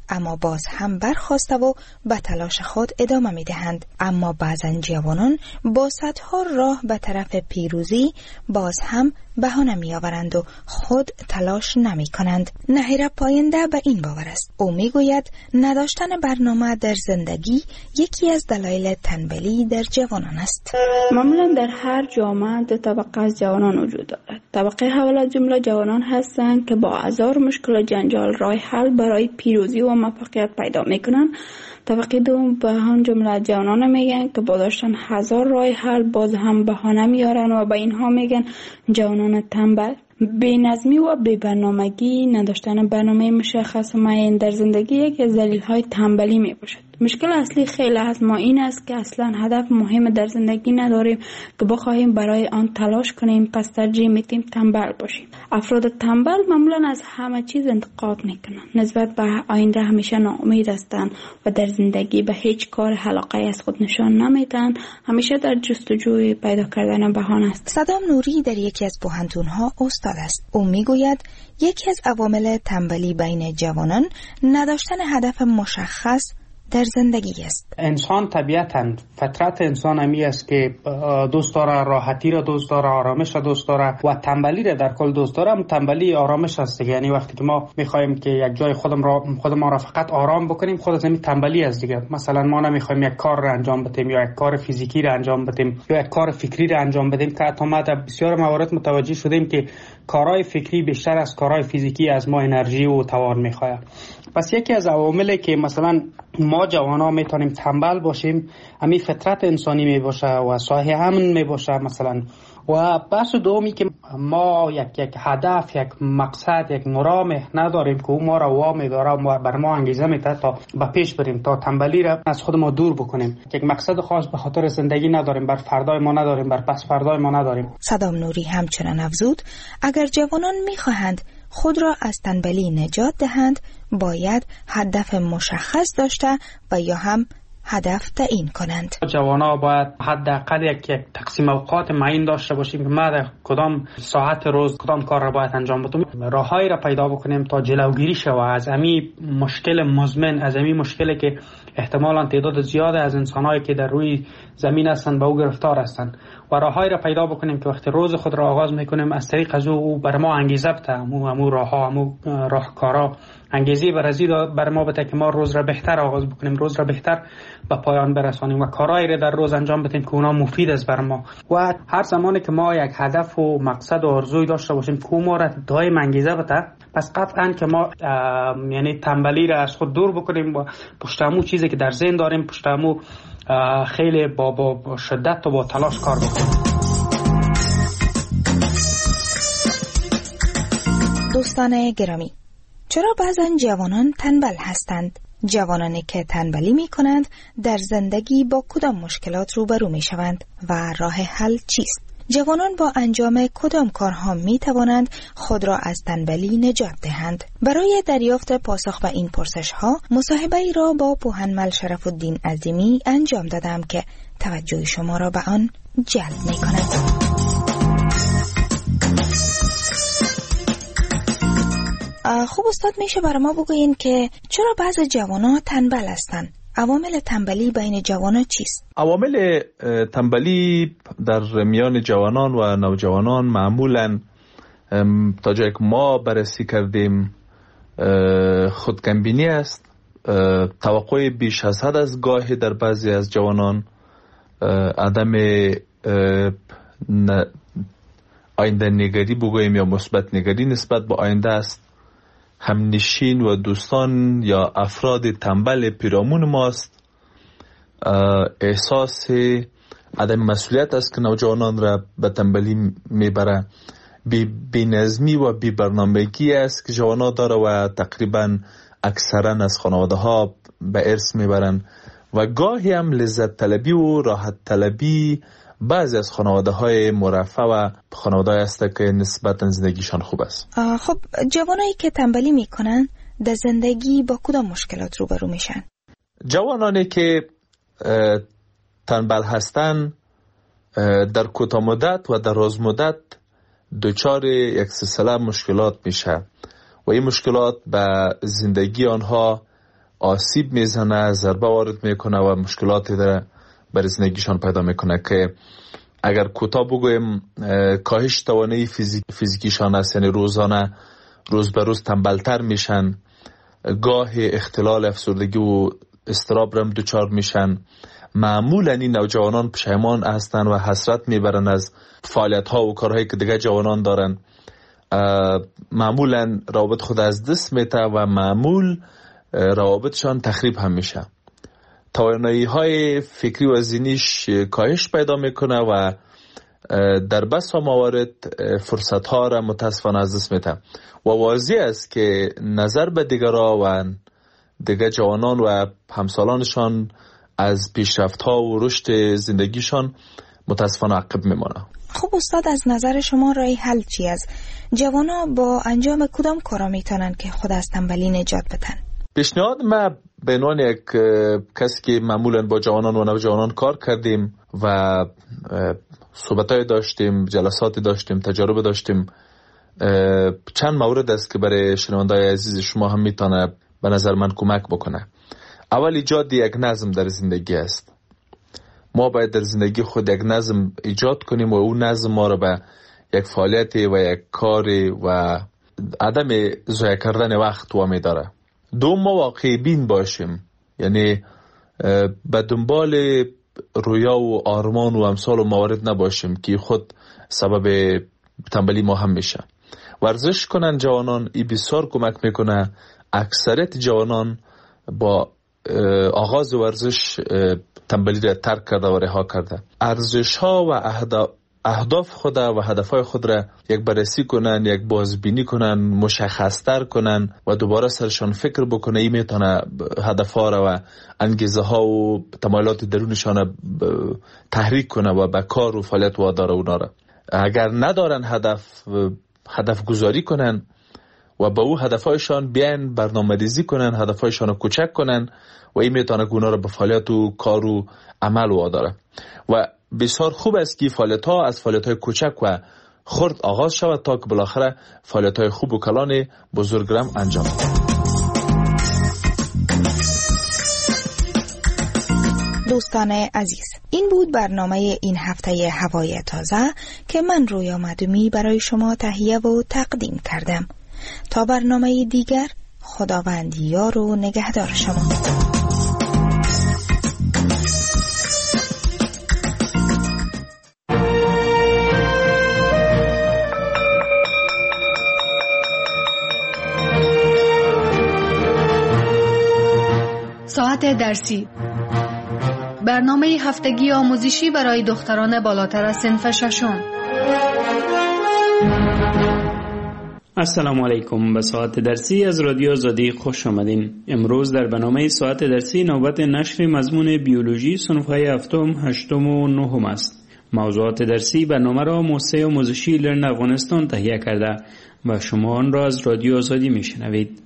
اما باز هم برخاسته و به تلاش خود ادامه می دهند. اما بعضا جوانان با صدها راه به طرف پیروزی باز هم بهانه می آورند و خود تلاش نمی کنند. نهیره پاینده به این باور است. او می گوید نداشتن برنامه در زندگی یکی از دلایل تنبلی در جوانان است.
معمولا در هر جامعه دو طبقه از جوانان وجود دارد. طبقه اول از جمله جوانان هستند که با هزار مشکل و جنجال راه حل برای پیروزی و موفقیت پیدا می کنند. طبقه دوم به هم جمله جوانان میگن که با داشتن هزار راه حل باز هم بهانه میارن و به اینها میگن جوانان تنبل. بی‌نظمی و بی‌برنامگی، نداشتن برنامه مشخص و معین در زندگی یکی از دلایل تنبلی میباشد. مشکل اصلی خیلی از ما این است که اصلا هدف مهم در زندگی نداریم که بخواهیم برای آن تلاش کنیم، پس ترجیح میدیم تنبل باشیم. افراد تنبل معمولا از همه چیز انتقاد میکنن، نسبت به آینده همیشه ناامید هستند و در زندگی به هیچ کار علاقه از خود نشان نمیدن، همیشه در جستجوی پیدا کردن بهانه است.
صدام نوری در یکی از پوهنتون‌ها استاد است. او میگوید یکی از عوامل تنبلی بین جوانان نداشتن هدف مشخص در زندگی است.
انسان طبیعتاً فطرت انسان همی است که دوست داره راحتی را دوست داره، آرامش را دوست داره و تنبلی را در کل دوست داره. تنبلی آرامش است. یعنی وقتی که ما میخوایم که یک جای خودمان را فقط آرام بکنیم، خود از همین تنبلی است دیگه. مثلا ما نمیخوایم یک کار را انجام بدیم یا یک کار فیزیکی را انجام بدیم یا یک کار فکری را انجام بدیم که حتی ما در بسیار موارد متوجه شدیم که کارهای فکری بیشتر از کارهای فیزیکی از ما انرژی و توان میخواد. پس یکی از عواملی که مثلا ما جوانا میتونیم تنبل باشیم همین فطرت انسانی میباشه و صاحب امن میباشه مثلا. و بحث دومی که ما یک هدف، یک مقصد، یک مرام نداریم که او ما را وامی داره و بر ما انگیزه میده تا به پیش بریم، تا تنبلی را از خود ما دور بکنیم. یک مقصد خاص به خاطر زندگی نداریم، بر فردای ما نداریم، بر پس فردای ما نداریم.
صدام نوری همچنان افزود اگر جوانان میخواهند خود را از تنبلی نجات دهند باید هدف مشخص داشته و یا هم هدف تعیین کنند.
جوانا باید حداقل یک تقسیم اوقات معین داشته باشیم که ما در کدام ساعت روز کدام کار را باید انجام بدیم. راههایی را پیدا بکنیم تا جلوگیری شود از همین مشکل مزمن، از همین مشکلی که احتمالاً تعداد زیاد از انسان‌هایی که در روی زمین هستند به او گرفتار هستند و راههایی را پیدا بکنیم که وقتی روز خود را آغاز میکنیم از طریق از او بر ما انگیزه بده، همو راهها، همو راهکارا انگیزه بر ما بده که ما روز را بهتر آغاز بکنیم، روز را بهتر به پایان برسانیم و کارهایی را در روز انجام بدیم که اونا مفید است بر ما. و هر زمانی که ما یک هدف و مقصد و آرزوی داشته باشیم که ما را دائم انگیزه بده، پس قطعاً که ما یعنی تنبلی را از خود دور بکنیم و پشت همون چیزی که در ذهن داریم پشت همون خیلی با شدت و با تلاش کار بکنیم.
دوستان گرامی، چرا بعضا جوانان تنبل هستند؟ جوانانی که تنبلی می کنند در زندگی با کدام مشکلات روبرو می شوند و راه حل چیست؟ جوانان با انجام کدام کارها می توانند خود را از تنبلی نجات دهند؟ برای دریافت پاسخ به این پرسش ها مصاحبه‌ای را با پوهنمل شرف الدین عظیمی انجام دادم که توجه شما را به آن جلب می کند. خوب استاد، میشه برای ما بگوین که چرا بعض جوانان تنبل هستند؟ عوامل تنبلی بین جوانان چیست؟
عوامل تنبلی در میان جوانان و نوجوانان معمولاً تا جایی که ما بررسی کردیم خودکمبینی است، توقع بیش از حد از گاهی در بعضی از جوانان، عدم آینده نگری بگوییم یا مثبت نگری نسبت به آینده است. همنشین و دوستان یا افراد تنبل پیرامون ماست. احساس عدم مسئولیت است که نوجوانان را به تنبلی میبره. بی‌نظمی و بی‌برنامگی است که جوانان داره و تقریبا اکثرا از خانواده ها به ارث میبرن و گاهی هم لذت طلبی و راحت طلبی بعضی از خانواده های مرفه و خانواده هست که نسبتا زندگیشان خوب است.
خب جوانایی که تنبلی میکنن در زندگی با کدام مشکلات روبرو میشن؟
جوانانی که تنبل هستن در کوتاه مدت و در دراز مدت دچار یک سلسله مشکلات میشه و این مشکلات به زندگی آنها آسیب میزنه، ضربه وارد میکنه و مشکلاتی در بر زندگیشان پیدا میکنه که اگر کوتاه بگویم کاهش توانایی فیزیکیشان است، یعنی روزانه روز به روز تنبلتر میشن، گاه اختلال افسردگی و اضطراب رم دچار میشن. معمولا این نوجوانان پشیمان هستن و حسرت میبرن از فعالیت ها و کارهایی که دیگه جوانان دارن. معمولا روابط خود از دست میته و معمول روابطشان تخریب هم میشه. توانایی های فکری و ذهنیش کاهش پیدا میکنه و در بسا موارد فرصت ها را متاسفانه از دست میده و واضح است که نظر به دیگرها و دیگر جوانان و همسالانشان از پیشرفت ها و رشد زندگیشان متاسفانه عقب میمانه.
خب استاد، از نظر شما راه حل چی است؟ جوانا با انجام کدام کارا میتونن که خود از تنبلی نجات بدن؟
پیشنهاد ما به عنوان یک کسی که معمولا با جوانان و نوجوانان کار کردیم و صحبتای داشتیم، جلساتی داشتیم، تجارب داشتیم، چند مورد است که برای شنونده‌های عزیز شما هم میتونه به نظر من کمک بکنه. اول ایجاد یک نظم در زندگی است. ما باید در زندگی خود یک نظم ایجاد کنیم و اون نظم ما رو به یک فعالیت و یک کاری و عدم ضایع کردن وقت وامی داره. دوم، ما واقعی بین باشیم، یعنی به دنبال رویا و آرمان و امثال و موارد نباشیم که خود سبب تنبلی ما هم میشه. ورزش کنن جوانان، این بسیار کمک میکنه. اکثریت جوانان با آغاز ورزش تنبلی را ترک کرده و رها کرده. ارزش ها و اهداف خود و هدفهای خود را یک بررسی کنن، یک بازبینی کنن، مشخص‌تر کنن و دوباره سرشان فکر بکنه. این میتونه هدفها را و انگیزه ها و تمایلات درونشان تحریک کنه و به کار و فعالیت واداره اونا را. اگر ندارن هدف گذاری کنن و با او هدفهایشان بیان برنامه‌ریزی کنن، هدفهایشان رو کوچک کنن و این میتونه اونا را به فعالیت و کار و عمل واداره. و بسیار خوب است که فعالیت‌ها از فعالیت‌های کوچک و خرد آغاز شود تا که بالاخره فعالیت‌های خوب و کلان بزرگرم انجام شود.
دوستان عزیز، این بود برنامه این هفته هوای تازه که من رویا مدومی برای شما تهیه و تقدیم کردم. تا برنامه دیگر، خداوند یار و نگهدار شما.
ساعت درسی، برنامه هفتگی آموزشی برای دختران بالاتر از صنف ششم.
السلام علیکم. به ساعت درسی از رادیو آزادی خوش آمدین. امروز در برنامه ساعت درسی نوبت نشر مضمون بیولوژی صنف‌های هفتم، هشتم و نهم است. موضوعات درسی برنامه را موسسه آموزشی لرن افغانستان تهیه کرده و شما آن را از رادیو آزادی میشنوید.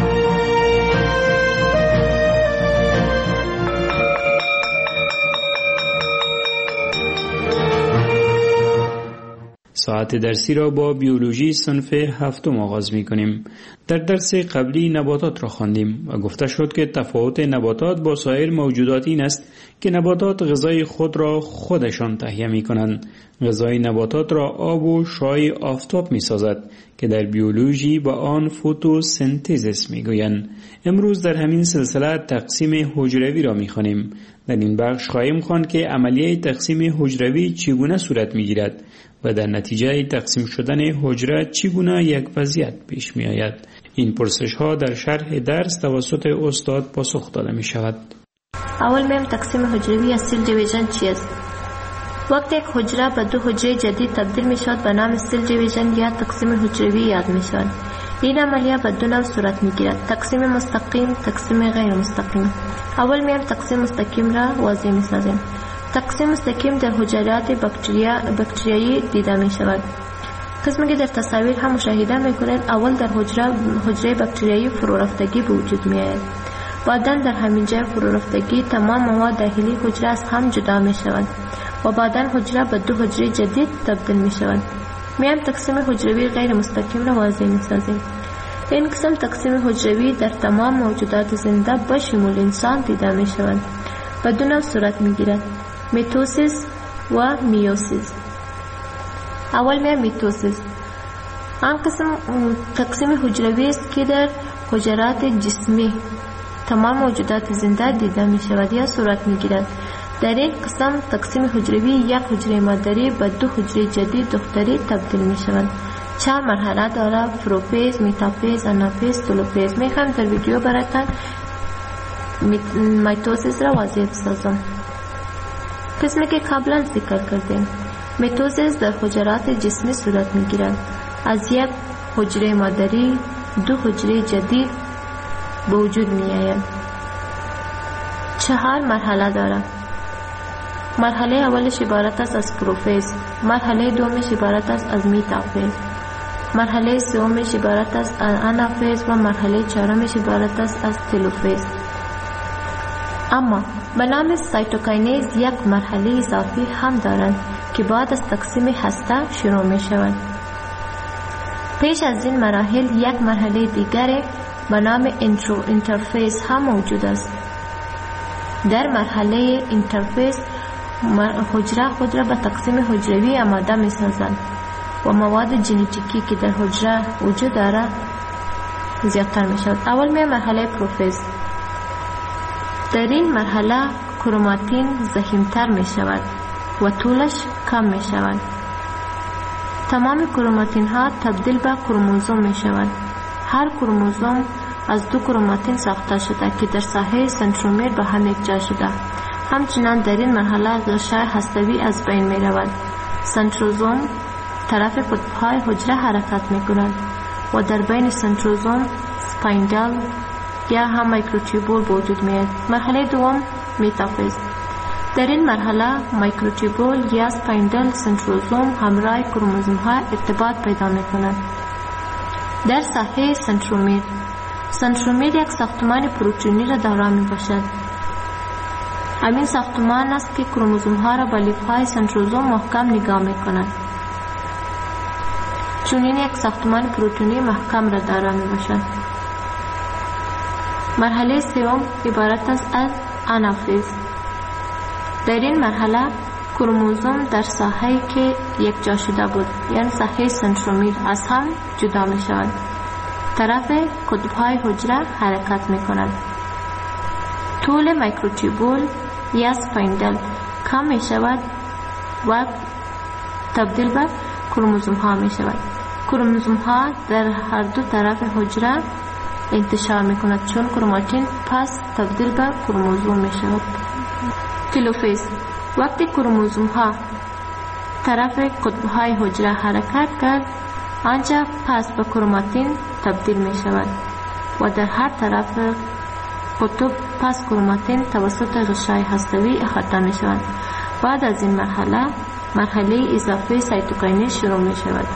ساعت درسی را با بیولوژی صنف هفتم آغاز می کنیم. در درس قبلی نباتات را خواندیم و گفته شد که تفاوت نباتات با سایر موجودات این است که نباتات غذای خود را خودشان تهیه می کنند. غذای نباتات را آب و شعاع آفتاب می سازد که در بیولوژی با آن فتوسنتز می گویند. امروز در همین سلسله تقسیم حجروی را می خوانیم. در این بخش خواهیم خواند که عملیه تقسیم حجروی چگونه صورت می گیرد و در نتیجه تقسیم شدن حجره چگونه یک وضعیت پیش می آید. این پرسش ها در شرح درس توسط استاد پاسخ داده می شود.
اول میم تقسیم حجروی یا سیل دیویژن چیست؟ وقتی یک حجره به دو حجره جدید تبدیل می شود به نام سیل دیویژن یا تقسیم حجروی یاد می شود. این عملیه به دو نوع صورت می گیرد: تقسیم مستقیم، تقسیم غیر مستقیم. اول میم تقسیم مستقیم را واضح می سازیم. تقسیم مستقیم در حجرات بکتریایی دیده می شود. قسمی که در تصاویر هم مشاهده می کنید، اول در حجره بکتریایی فرورفتگی به وجود می آید. بعداً در همین جای فرورفتگی تمام مواد داخلی حجره از هم جدا می شود و بعداً حجره به دو حجره جدید تبدیل می شود. میم تقسیم حجروی غیر مستقیم را واضح می سازیم. این قسم تقسیم حجروی در تمام موجودات زنده به شمول انسان دیده می شوند و دو نوع صورت می گیرد: میتوسیس و میوسیس. اول میتوسیس. آن قسم تقسیم حجروی است که در حجرات جسمی تمام موجودات زنده دیده می شود یا صورت می گیرد. در این قسم تقسیم حجروی یک حجره مادری به دو حجره جدید دختری تبدیل می شوند. 4 مرحله داره: پروفیز، میتافیز، آنافیز، تلوفیز. می خواهم در ویدیو براتون میتوسیس را واضح بسازم. قسمی که قبلا ذکر کردیم، میتوسیس در حجرات جسمی صورت می گیرد. از یک حجره مادری دو حجره جدید به وجود می آید. 4 مرحله دارد. مرحله اولش عبارت است از پروفیز، مرحله دومش عبارت است از میتافیز، مرحله سومش عبارت است از آنافیز و مرحله چهارمش عبارت است از تلوفیز. اما به نام سایتوکینز یک مرحله اضافی هم دارند که بعد از تقسیم هسته شروع می شود. پیش از این مراحل یک مرحله دیگر به نام اینترفیز هم موجود است. در مرحله اینترفیز حجره خود را به تقسیم حجروی آماده می سازند و مواد ژنتیکی که در حجره وجود دارد زیادتر می شود. اول می مرحله پروفیز. در این مرحله کروماتین ضخیم‌تر می شود و طولش کم می شود. تمام کروماتین ها تبدیل به کروموزوم می شود. هر کروموزوم از 2 کروماتین ساخته شده که در ساحه سنترومیر به هم یکجا شده. همچنان در این مرحله غشای هسته‌ای از بین می رود. سنتروزوم طرف قطب‌های حجره حرکت می کند و در بین سنتروزوم سپایندل یا هم میکروتوبول وجود می آید. مرحله دوم میتافیز. در این مرحله میکروتوبول یا سپایندل سنتروزوم همراه کروموزوم ها ارتباط پیدا می کند. در ساحه سنترومیر یک ساختمان پروتئینی را دارا می باشد. همین ساختمان است که کروموزوم ها را به لیف های سنتروزوم محکم نگاه می کند. چون این یک ساختمان پروتئینی محکم را دارا می باشد. مرحله سوم عبارت است از آنافیز. در این مرحله کروموزوم در ساحه‌ای که یک جا شده بود یعنی ساحه سنترومیر از هم جدا می شود. طرف قطب‌های حجره حرکت می کند. طول میکروتوبول یا سپایندل کم می شود و تبدیل به کروموزوم ها می شود. کروموزوم ها در هر دو طرف حجره انتشار می کند چون کروماتین پس تبدیل به کروموزوم می شود. تلوفیز. وقتی کروموزوم ها طرف قطب های حجره حرکت کرد آنجا پس به کروماتین تبدیل می شود و در هر طرف قطب پس کروماتین توسط غشای هسته‌ای احاطه می شود. بعد از این مرحله اضافه سایتوکینز شروع می شود.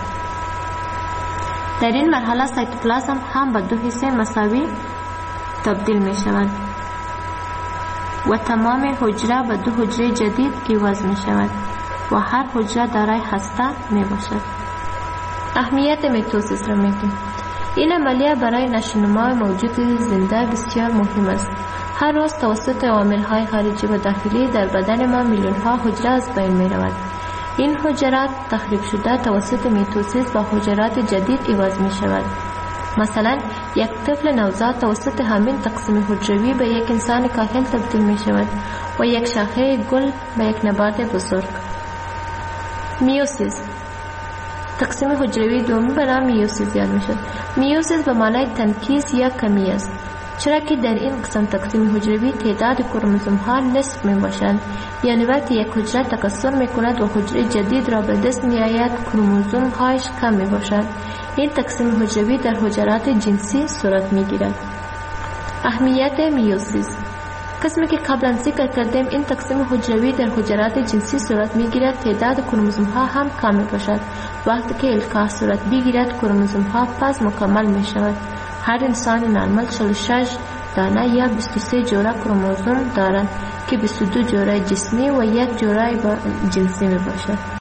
در این مرحله سایتوپلازم هم به 2 حصه مساوی تبدیل می شود و تمام حجره به 2 حجره جدید عوض می شود و هر حجره دارای هسته می باشد. اهمیت میتوسیس را میگیم. این عملیه برای نشوونما موجود زنده بسیار مهم است. هر روز توسط عوامل‌های خارجی و داخلی در بدن ما میلیون‌ها حجره از بین می‌رود. این حجرات تخریب شده توسط میتوسیس با حجرات جدید عوض می‌شود. مثلا یک طفل نوزاد توسط همین تقسیم حجروی به یک انسان کاهل تبدیل می‌شود و یک شاخه گل به یک نبات بزرگ. میوسیس. تقسیم حجروی دومی به نام میوسیس یاد می‌شود. میوسیس به معنای تنکیس یا کمی است. چرا که در این قسم تقسیم حجروی تعداد کروموزوم ها نصف می باشند، یعنی وقتی یک حجره تکثر می کند و حجره جدید را به دست می آید کروموزوم هایش کم می باشد. این تقسیم حجروی در حجرات جنسی صورت می گیرد. اهمیت میوسیس. قسمی که قبلا ذکر کردیم این تقسیم حجروی در حجرات جنسی صورت می گیرد تعداد کروموزوم ها هم کم می باشد. وقتی که القاح صورت بگیرد کروموزوم ها پس مکمل می شود. هر انسان نرمال 46 دانه یا 23 جوره کروموزوم دارد که 22 جوره جسمی و 1 جوره جنسی می باشد.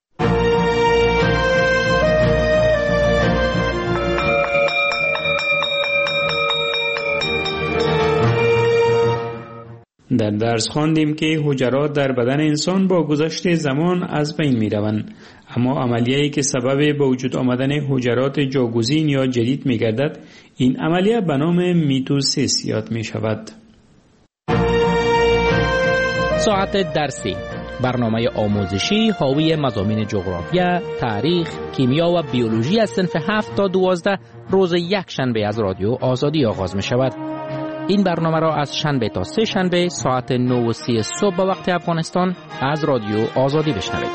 در درس خواندیم که حجرات در بدن انسان با گذشت زمان از بین می روند، اما عملیه‌ای که سبب به وجود آمدن حجرات جاگزین یا جدید می گردد، این عملیه به نام میتوسیس یاد می شود.
ساعت درسی، برنامه آموزشی حاوی مضامین جغرافیا، تاریخ، کیمیا و بیولوژی از صنف 7 تا 12 روز یک شنبه از رادیو آزادی آغاز می شود. این برنامه را از شنبه تا سه شنبه ساعت 9:30 صبح به وقت افغانستان از رادیو آزادی بشنوید.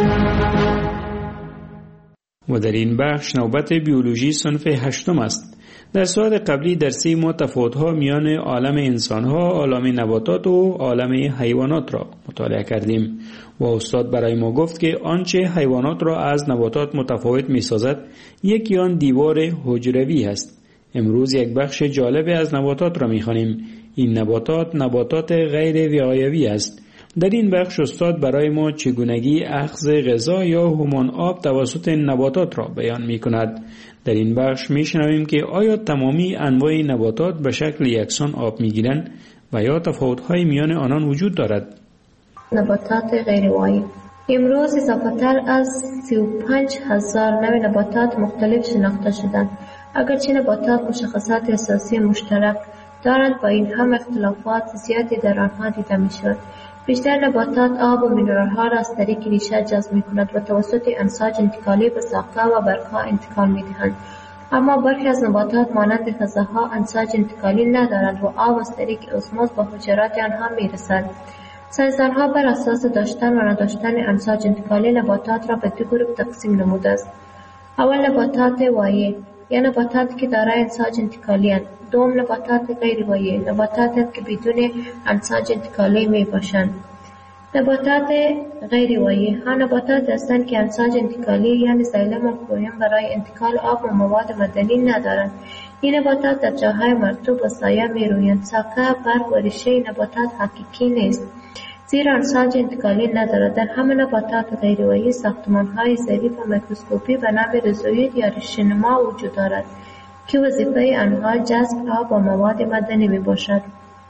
و در این بخش نوبت بیولوژی صنف 8 است. در ساعت قبلی درسی ما تفاوت‌ها میان عالم انسان‌ها، عالم نباتات و عالم حیوانات را مطالعه کردیم و استاد برای ما گفت که آنچه حیوانات را از نباتات متفاوت می‌سازد یکی آن دیوار حجروی است. امروز یک بخش جالب از نباتات را می‌خوانیم. این نباتات غیر وقایوی است. در این بخش استاد برای ما چگونگی اخذ غذا یا هورمون آب توسط نباتات را بیان می‌کند. در این بخش می‌شنویم که آیا تمامی انواع نباتات به شکل یکسان آب می‌گیرند و یا تفاوت‌های میان آنان وجود دارد.
نباتات غیروایی امروز اضافه‌تر از 35,000 نوع نباتات مختلف شناخته شدند. اگرچه نباتات مشخصات اساسی مشترک دارند، با این هم اختلافات زیادی در آنها دیده می‌شود. بیشتر نباتات آب و مینرال‌ها را از طریق ریشه جذب می‌کنند و توسط امساج انتقالی به ساقه و برگ‌ها انتقال می‌دهند. اما برخی از نباتات مانند خزه‌ها امساج انتقالی ندارند و آب از طریق اسموز به حجرات آنها می‌رسد. ساینسدان‌ها بر اساس داشتن و نداشتن امساج انتقالی نباتات را به دو گروه تقسیم نموده است. اول نباتات وایع یا نباتاتی که دارای امساج انتقالی اند. دوم نباتات غیر وایع، نباتاتی که بدون امساج انتقالی می باشند. نباتات غیر وایع ها نباتات هستند که امساج انتقالی یعنی زایلم و فلویم برای انتقال آب و مواد معدنی ندارند. این نباتات در جاهای مرطوب و سایه می رویند. ساقه، برگ و ریشه نباتات حقیقی نیست، زیرا امساج انتقالی ندارد. در همه نباتات غیروایی ساختمان‌های ظریف و میکروسکوپی به نام ریزوید یا ریشه‌نما وجود دارد که وظیفه آنها جذب آب و مواد معدنی میباشد.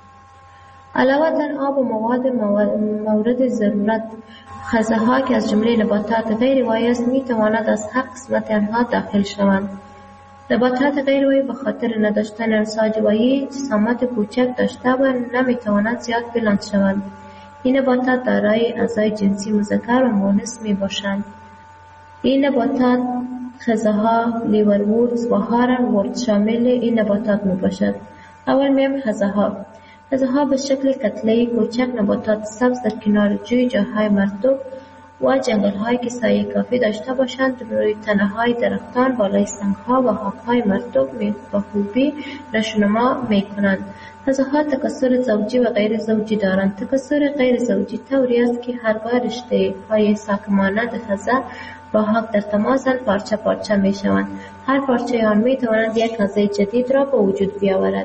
علاوه آب و مواد مورد ضرورت، خزه‌ها که از جمله نباتات غیروایی است میتواند از هر قسمت آنها داخل شوند. نباتات غیروایی به خاطر نداشتن امساج وایی جسامت کوچک داشته و نمیتوانند زیاد بلند شوند. این نباتات دارای اعضای جنسی مذکر و مؤنث می باشند. این نباتات خزه‌ها، لیوروردز و هارن‌ورد شامل این نباتات می باشد. اول میم خزه‌ها. خزه‌ها به شکل کتله‌ای کوچک نباتات سبز در کنار جوی، جاهای مرطوب و جنگل‌هایی که سایه کافی داشته باشند روی تنه‌های درختان، بالای سنگ‌ها و خاک‌های مرطوب به خوبی نشوونما می‌کنند. خزه‌ها تکثر زوجی و غیر زوجی دارند. تکثر غیر زوجی طوری است که هرگاه رشته‌های ساک مانند خزه با خاک در تماسند پارچه پارچه می‌شوند. هر پارچه آن می‌تواند یک خزه جدید را به وجود بیاورد.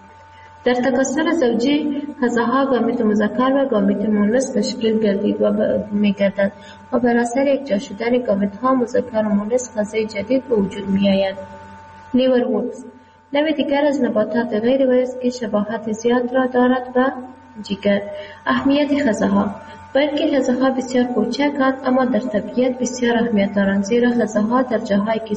در تکثر زوجی خزه‌ها گامیت مذکر و گامیت مؤنث تشکیل می‌گردد و بر اثر یکجا شدن گامیت‌ها مذکر و مؤنث خزه جدید به وجود می‌آید. لیوروردز نوع دیگر از نباتات غیروایی است که شباهت زیاد را دارد به جگر. اهمیت خزه‌ها. بلکه خزه‌ها بسیار کوچکند اما در طبیعت بسیار اهمیت دارند، زیرا خزه‌ها در جاهایی که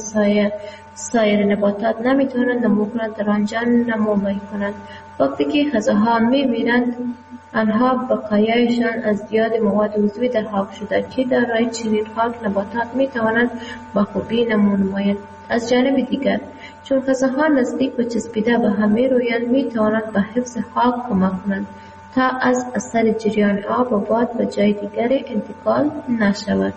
سایر نباتات نمیتوانند نمو کنند در آنجا نمو میکنند. وقتی که خزه‌ها میمیرند آنها بقایایشان از زیاد مواد عضوی در خاک شده که دارای چنین خاک نباتات میتوانند با خوبی نمو نمایند. از جانب دیگر چون خزه‌ها نزدیک و چسبیده به هم میرویند میتوانند به حفظ خاک کمک کنند تا از اثر جریان آب و باد به جای دیگر انتقال نشود.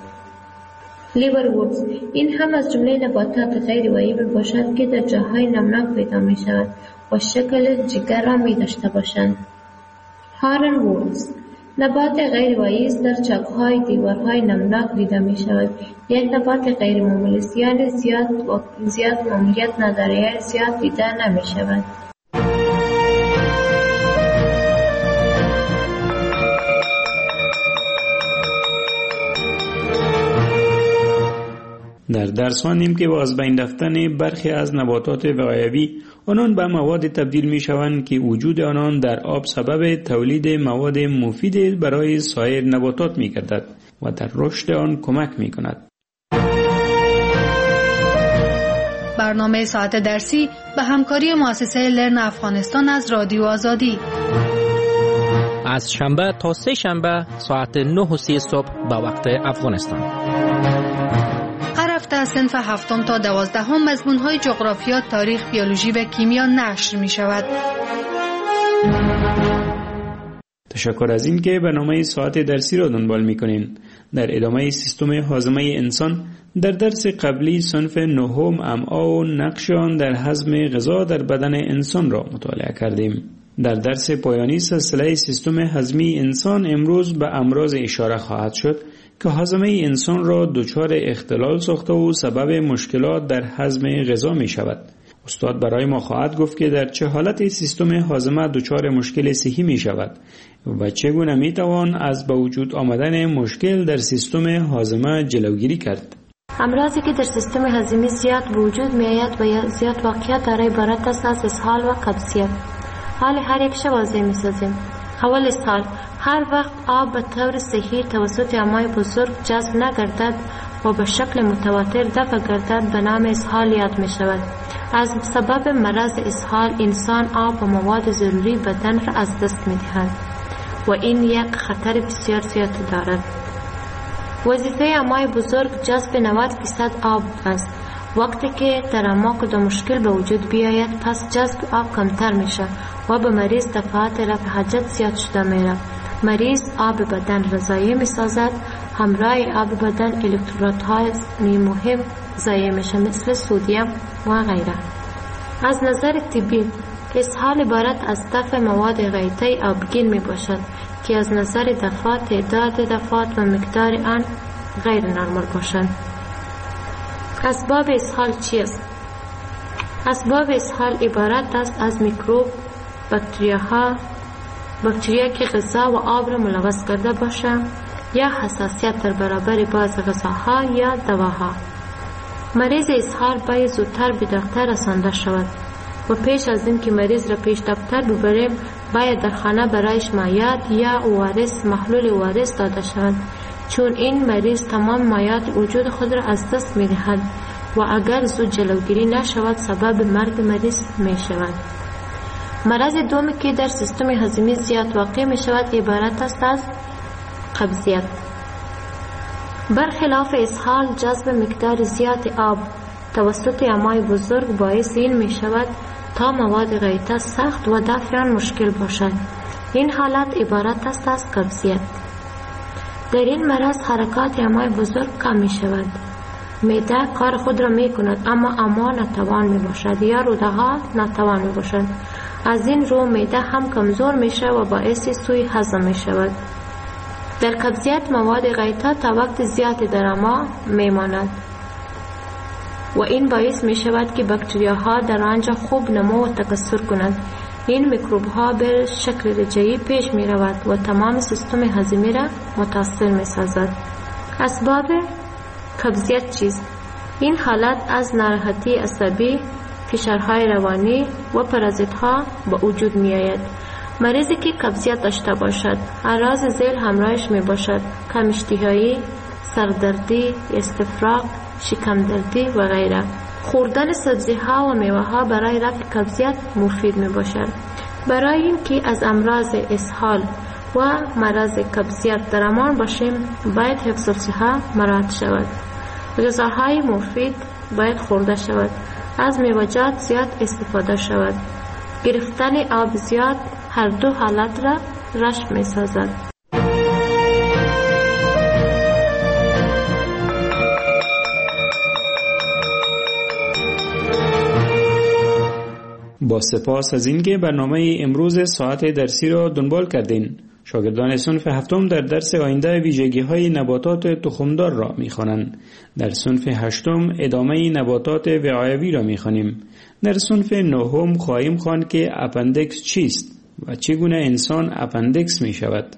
لیوروردز این هم از جمله نباتات غیروایی میباشد که در جاهای نمناک پیدا میشود و شکل جگر را میداشته باشند. هارن‌وردز نبات غیروایی است در چاک‌های دیوارهای نمناک دیده میشود. یک نبات غیر مملس یعنی زیاد مملیت ندارد، یعنی زیاد دیده نمیشود.
در درس خواندیم که با از بین رفتن برخی از نباتات وقایوی آنان به مواد تبدیل می شوند که وجود آنان در آب سبب تولید مواد مفید برای سایر نباتات می گردد و در رشد آن کمک می کند.
برنامه ساعت درسی به همکاری مؤسسه لرن افغانستان از رادیو آزادی
از شنبه تا سه شنبه ساعت 9:30 صبح به وقت افغانستان.
هر هفته از صنف 7 تا 12 مضمون‌های جغرافیا، تاریخ، بیولوژی و کیمیا نشر می شود.
تشکر از این که برنامه ساعت درسی را دنبال می کنین. در ادامه سیستم هاضمه انسان در درس قبلی صنف 9 امعا و نقش آن در هضم غذا در بدن انسان را مطالعه کردیم. در درس پایانی سلسله سیستم هضمی انسان امروز به امراض اشاره خواهد شد که هاضمه انسان را دچار اختلال ساخته و سبب مشکلات در هضم غذا می شود. استاد برای ما خواهد گفت که در چه حالت سیستم هاضمه دچار مشکل صحی می شود و چگونه می توان از به وجود آمدن مشکل در سیستم هاضمه جلوگیری کرد.
امراضی که در سیستم هاضمه زیاد به وجود می آید و زیاد واقعیت دارای عبارت است از اسهال و قبضیت. حال هر یک شب واضح می سازیم. اول اسهال: هر وقت آب به طور صحیح توسط امعای بزرگ جذب نگردد و به شکل متواتر دفع گردد به نام اسهال یاد می شود. از سبب مرض اسهال انسان آب و مواد ضروری بدن را از دست می دهد و این یک خطر بسیار زیاد دارد. وظیفه امعای بزرگ جذب 90% آب است. وقتی که در امعا کدام مشکل به وجود بیاید پس جذب آب کمتر میشه و به مریض دفعات رفع حاجت زیاد شده میره. مریض آب بدن را ضایع میسازد. همراه آب بدن الکترودهای مهم ضایع میشه مثل سدیم و غیره. از نظر طبی اسهال عبارت از دفع مواد غیطی آبگین می باشد که از نظر دفعات تعداد دفعات و مقدار آن غیر نرمال باشند. اسباب اسهال چیست؟ اسباب اسهال عبارت است از میکروب، باکتریا که غذا و آب را ملوث کرده باشند یا حساسیت در برابر بعض غذاها یا دواها. مریض اسهال باید زودتر به دکتر رسانده شود و پیش از این که مریض را پیش دکتر ببریم باید در خانه برایش مایعات یا اوارس محلول اوارس داده شود، چون این مریض تمام مایعات وجود خود را از دست می دهد و اگر زود جلوگیری نشود سبب مرگ مریض می شود. مرض دومی که در سیستم هاضمه زیاد واقع می شود عبارت است از قبضیت. برخلاف اسهال جذب مقدار زیاد آب توسط امعای بزرگ باعث این می شود تا مواد غیطه سخت و دفع آن مشکل باشد. این حالت عبارت است از قبضیت. در این مرض حرکات امعای بزرگ کم می شود. معده کار خود را می کند اما امعا ناتوان می باشد یا روده ها ناتوان می باشد. از این رو معده هم کمزور می شود و باعث سوء هضم می شود. در قبضیت مواد غیطه تا وقت زیادی در امعا می ماند و این باعث می شود که باکتریاها در آنجا خوب نمو و تکثر کنند. این میکروب ها به شکل رجعی پیش می رود و تمام سیستم هاضمه را متاثر می سازد. اسباب قبضیت چیست؟ این حالت از ناراحتی عصبی، فشارهای روانی و پرازیت ها به وجود می آید. مریضی که قبضیت داشته باشد اعراض ذیل همراهش می باشد: کم اشتهایی، سردردی، استفراغ، شکم دردی و غیره. خوردن سبزی ها و میوه ها برای رفع قبضیت مفید می باشد. برای اینکه از امراض اسهال و مرض قبضیت در امان باشیم باید حفظ الصحه مراعات شود. غذاهای مفید باید خورده شود. از میوه‌جات زیاد استفاده شود. گرفتن آب زیاد هر دو حالت را رشد می سازد.
با سپاس از اینکه برنامه امروز ساعت درسی را دنبال کردین. شاگردان صنف 7 در درس آینده ویژگی‌های نباتات تخمدار را می‌خوانند. در صنف 8 ادامه نباتات وعایوی را می‌خوانیم. در صنف 9 خواهیم خواند که اپندیکس چیست و چگونه انسان اپندیکس می‌شود.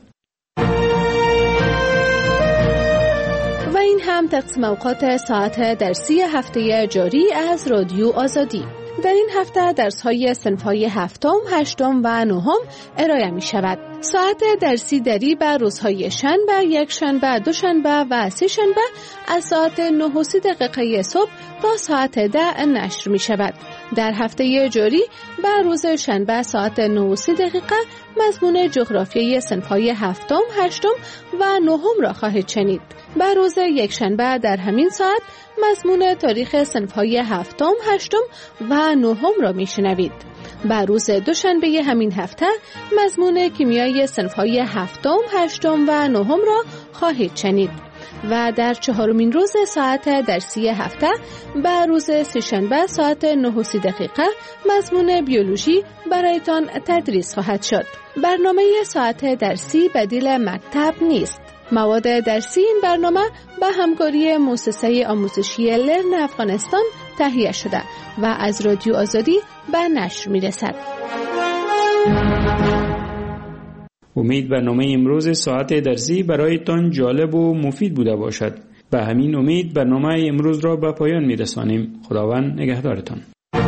و این هم تقسیم اوقات ساعت درسی هفته جاری از رادیو آزادی. در این هفته درس‌های صنف‌های هفتم، هشتم و نهم ارائه می‌شود. ساعت درسی دری به روزهای شنبه، یکشنبه، دوشنبه و سه‌شنبه از ساعت 9:30 صبح تا ساعت 10 نشر می‌شود. در هفته جاری به روز شنبه ساعت 9:30 مضمون جغرافیای صنف‌های هفتم، هشتم و نهم را خواهید شنید. به روز یکشنبه در همین ساعت مضمون تاریخ صنف‌های هفتم، هشتم و نهم را میشنوید. به روز دوشنبه همین هفته مضمون کیمیای صنف‌های هفتم، هشتم و نهم را خواهید شنید. و در چهارمین روز ساعت درسی هفته به روز سه‌شنبه ساعت 9:30 مضمون بیولوژی برایتان تدریس خواهد شد. برنامه ساعت درسی بدیل مکتب نیست. مواد درسی این برنامه به همکاری مؤسسه آموزشی لرن افغانستان تهیه شده و از رادیو آزادی به نشر میرسد.
امید برنامه امروز ساعت درسی برایتان جالب و مفید بوده باشد. به همین امید برنامه امروز را به پایان میرسانیم. خداوند نگهدارتان.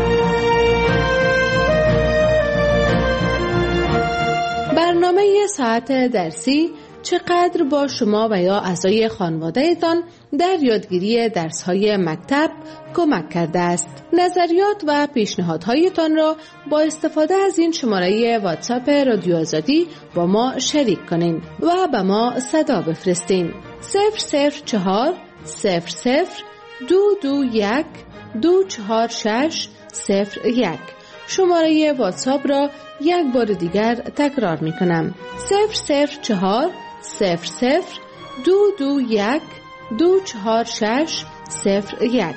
برنامه ساعت درسی چقدر با شما و یا اعضای خانواده‌تان در یادگیری درس‌های مکتب کمک کرده است. نظریات و پیشنهادهایتان را با استفاده از این شماره واتساپ رادیو آزادی با ما شریک کنین و به ما صدا بفرستین. 004 00 221 246 01. شماره واتساپ را یک بار دیگر تکرار می کنم. 004 00 221 246 01.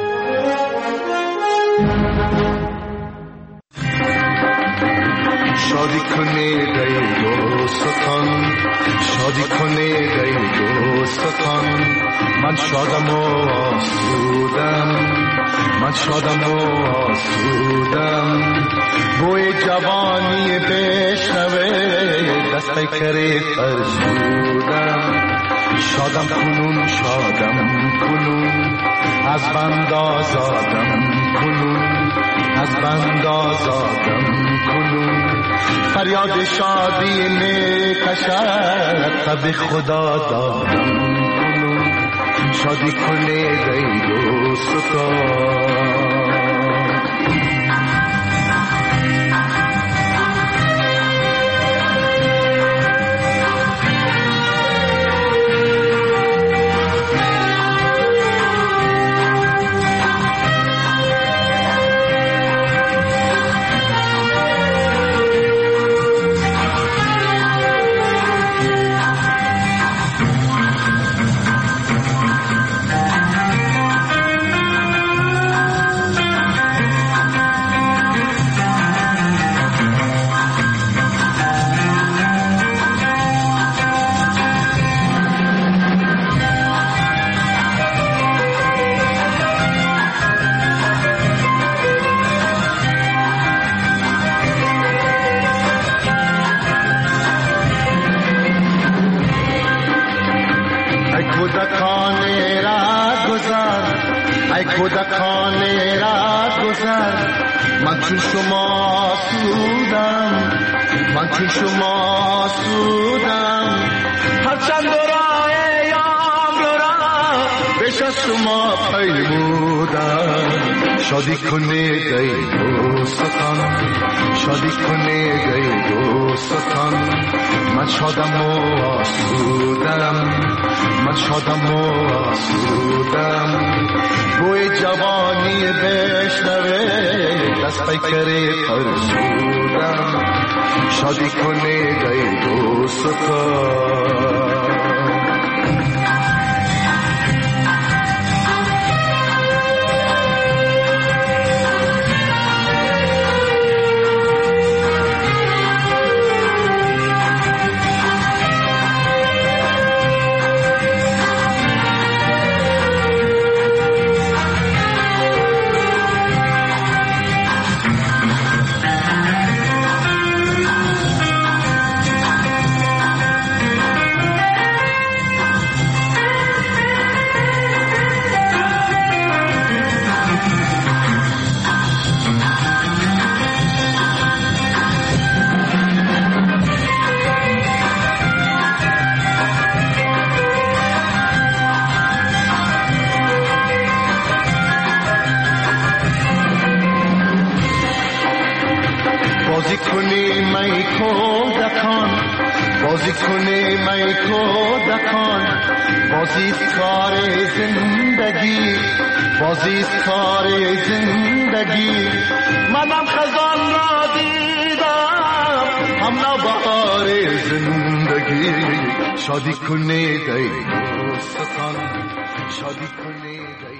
شادی کنه گئی دوستان، شادی کنه گئی دوستان، من شادم و آسودم، من شادم و آسودم. بوی جوانی بشنوه دسته کره فرسودم. شادم کنون شادم کنون، از بند آزادم کنون، از بند آزادم کنون. فریاد شادی می کشد تب خدا دادم کنون. شادی کنه گئی دوستان. کودکانه را گذر، من چون شما سودم، من چون شما سودم. هرچند راه یام را بیش از شما پیمودم. شادی کنه گئی دوستان، شادی کنه گئی دوستان. من شادم و آسودم، من شادم و آسودم. بوی جوانی بشنوه دست پیکره فرسودم. شادی کنه گئی دوستان. می کودکان، بازی کنه می کودکان، بازی کار زندگی، بازی کار زندگی. منم خزان را دیدم هم نوبهار زندگی. شادی کنه دی دوستان، شادی کنه دی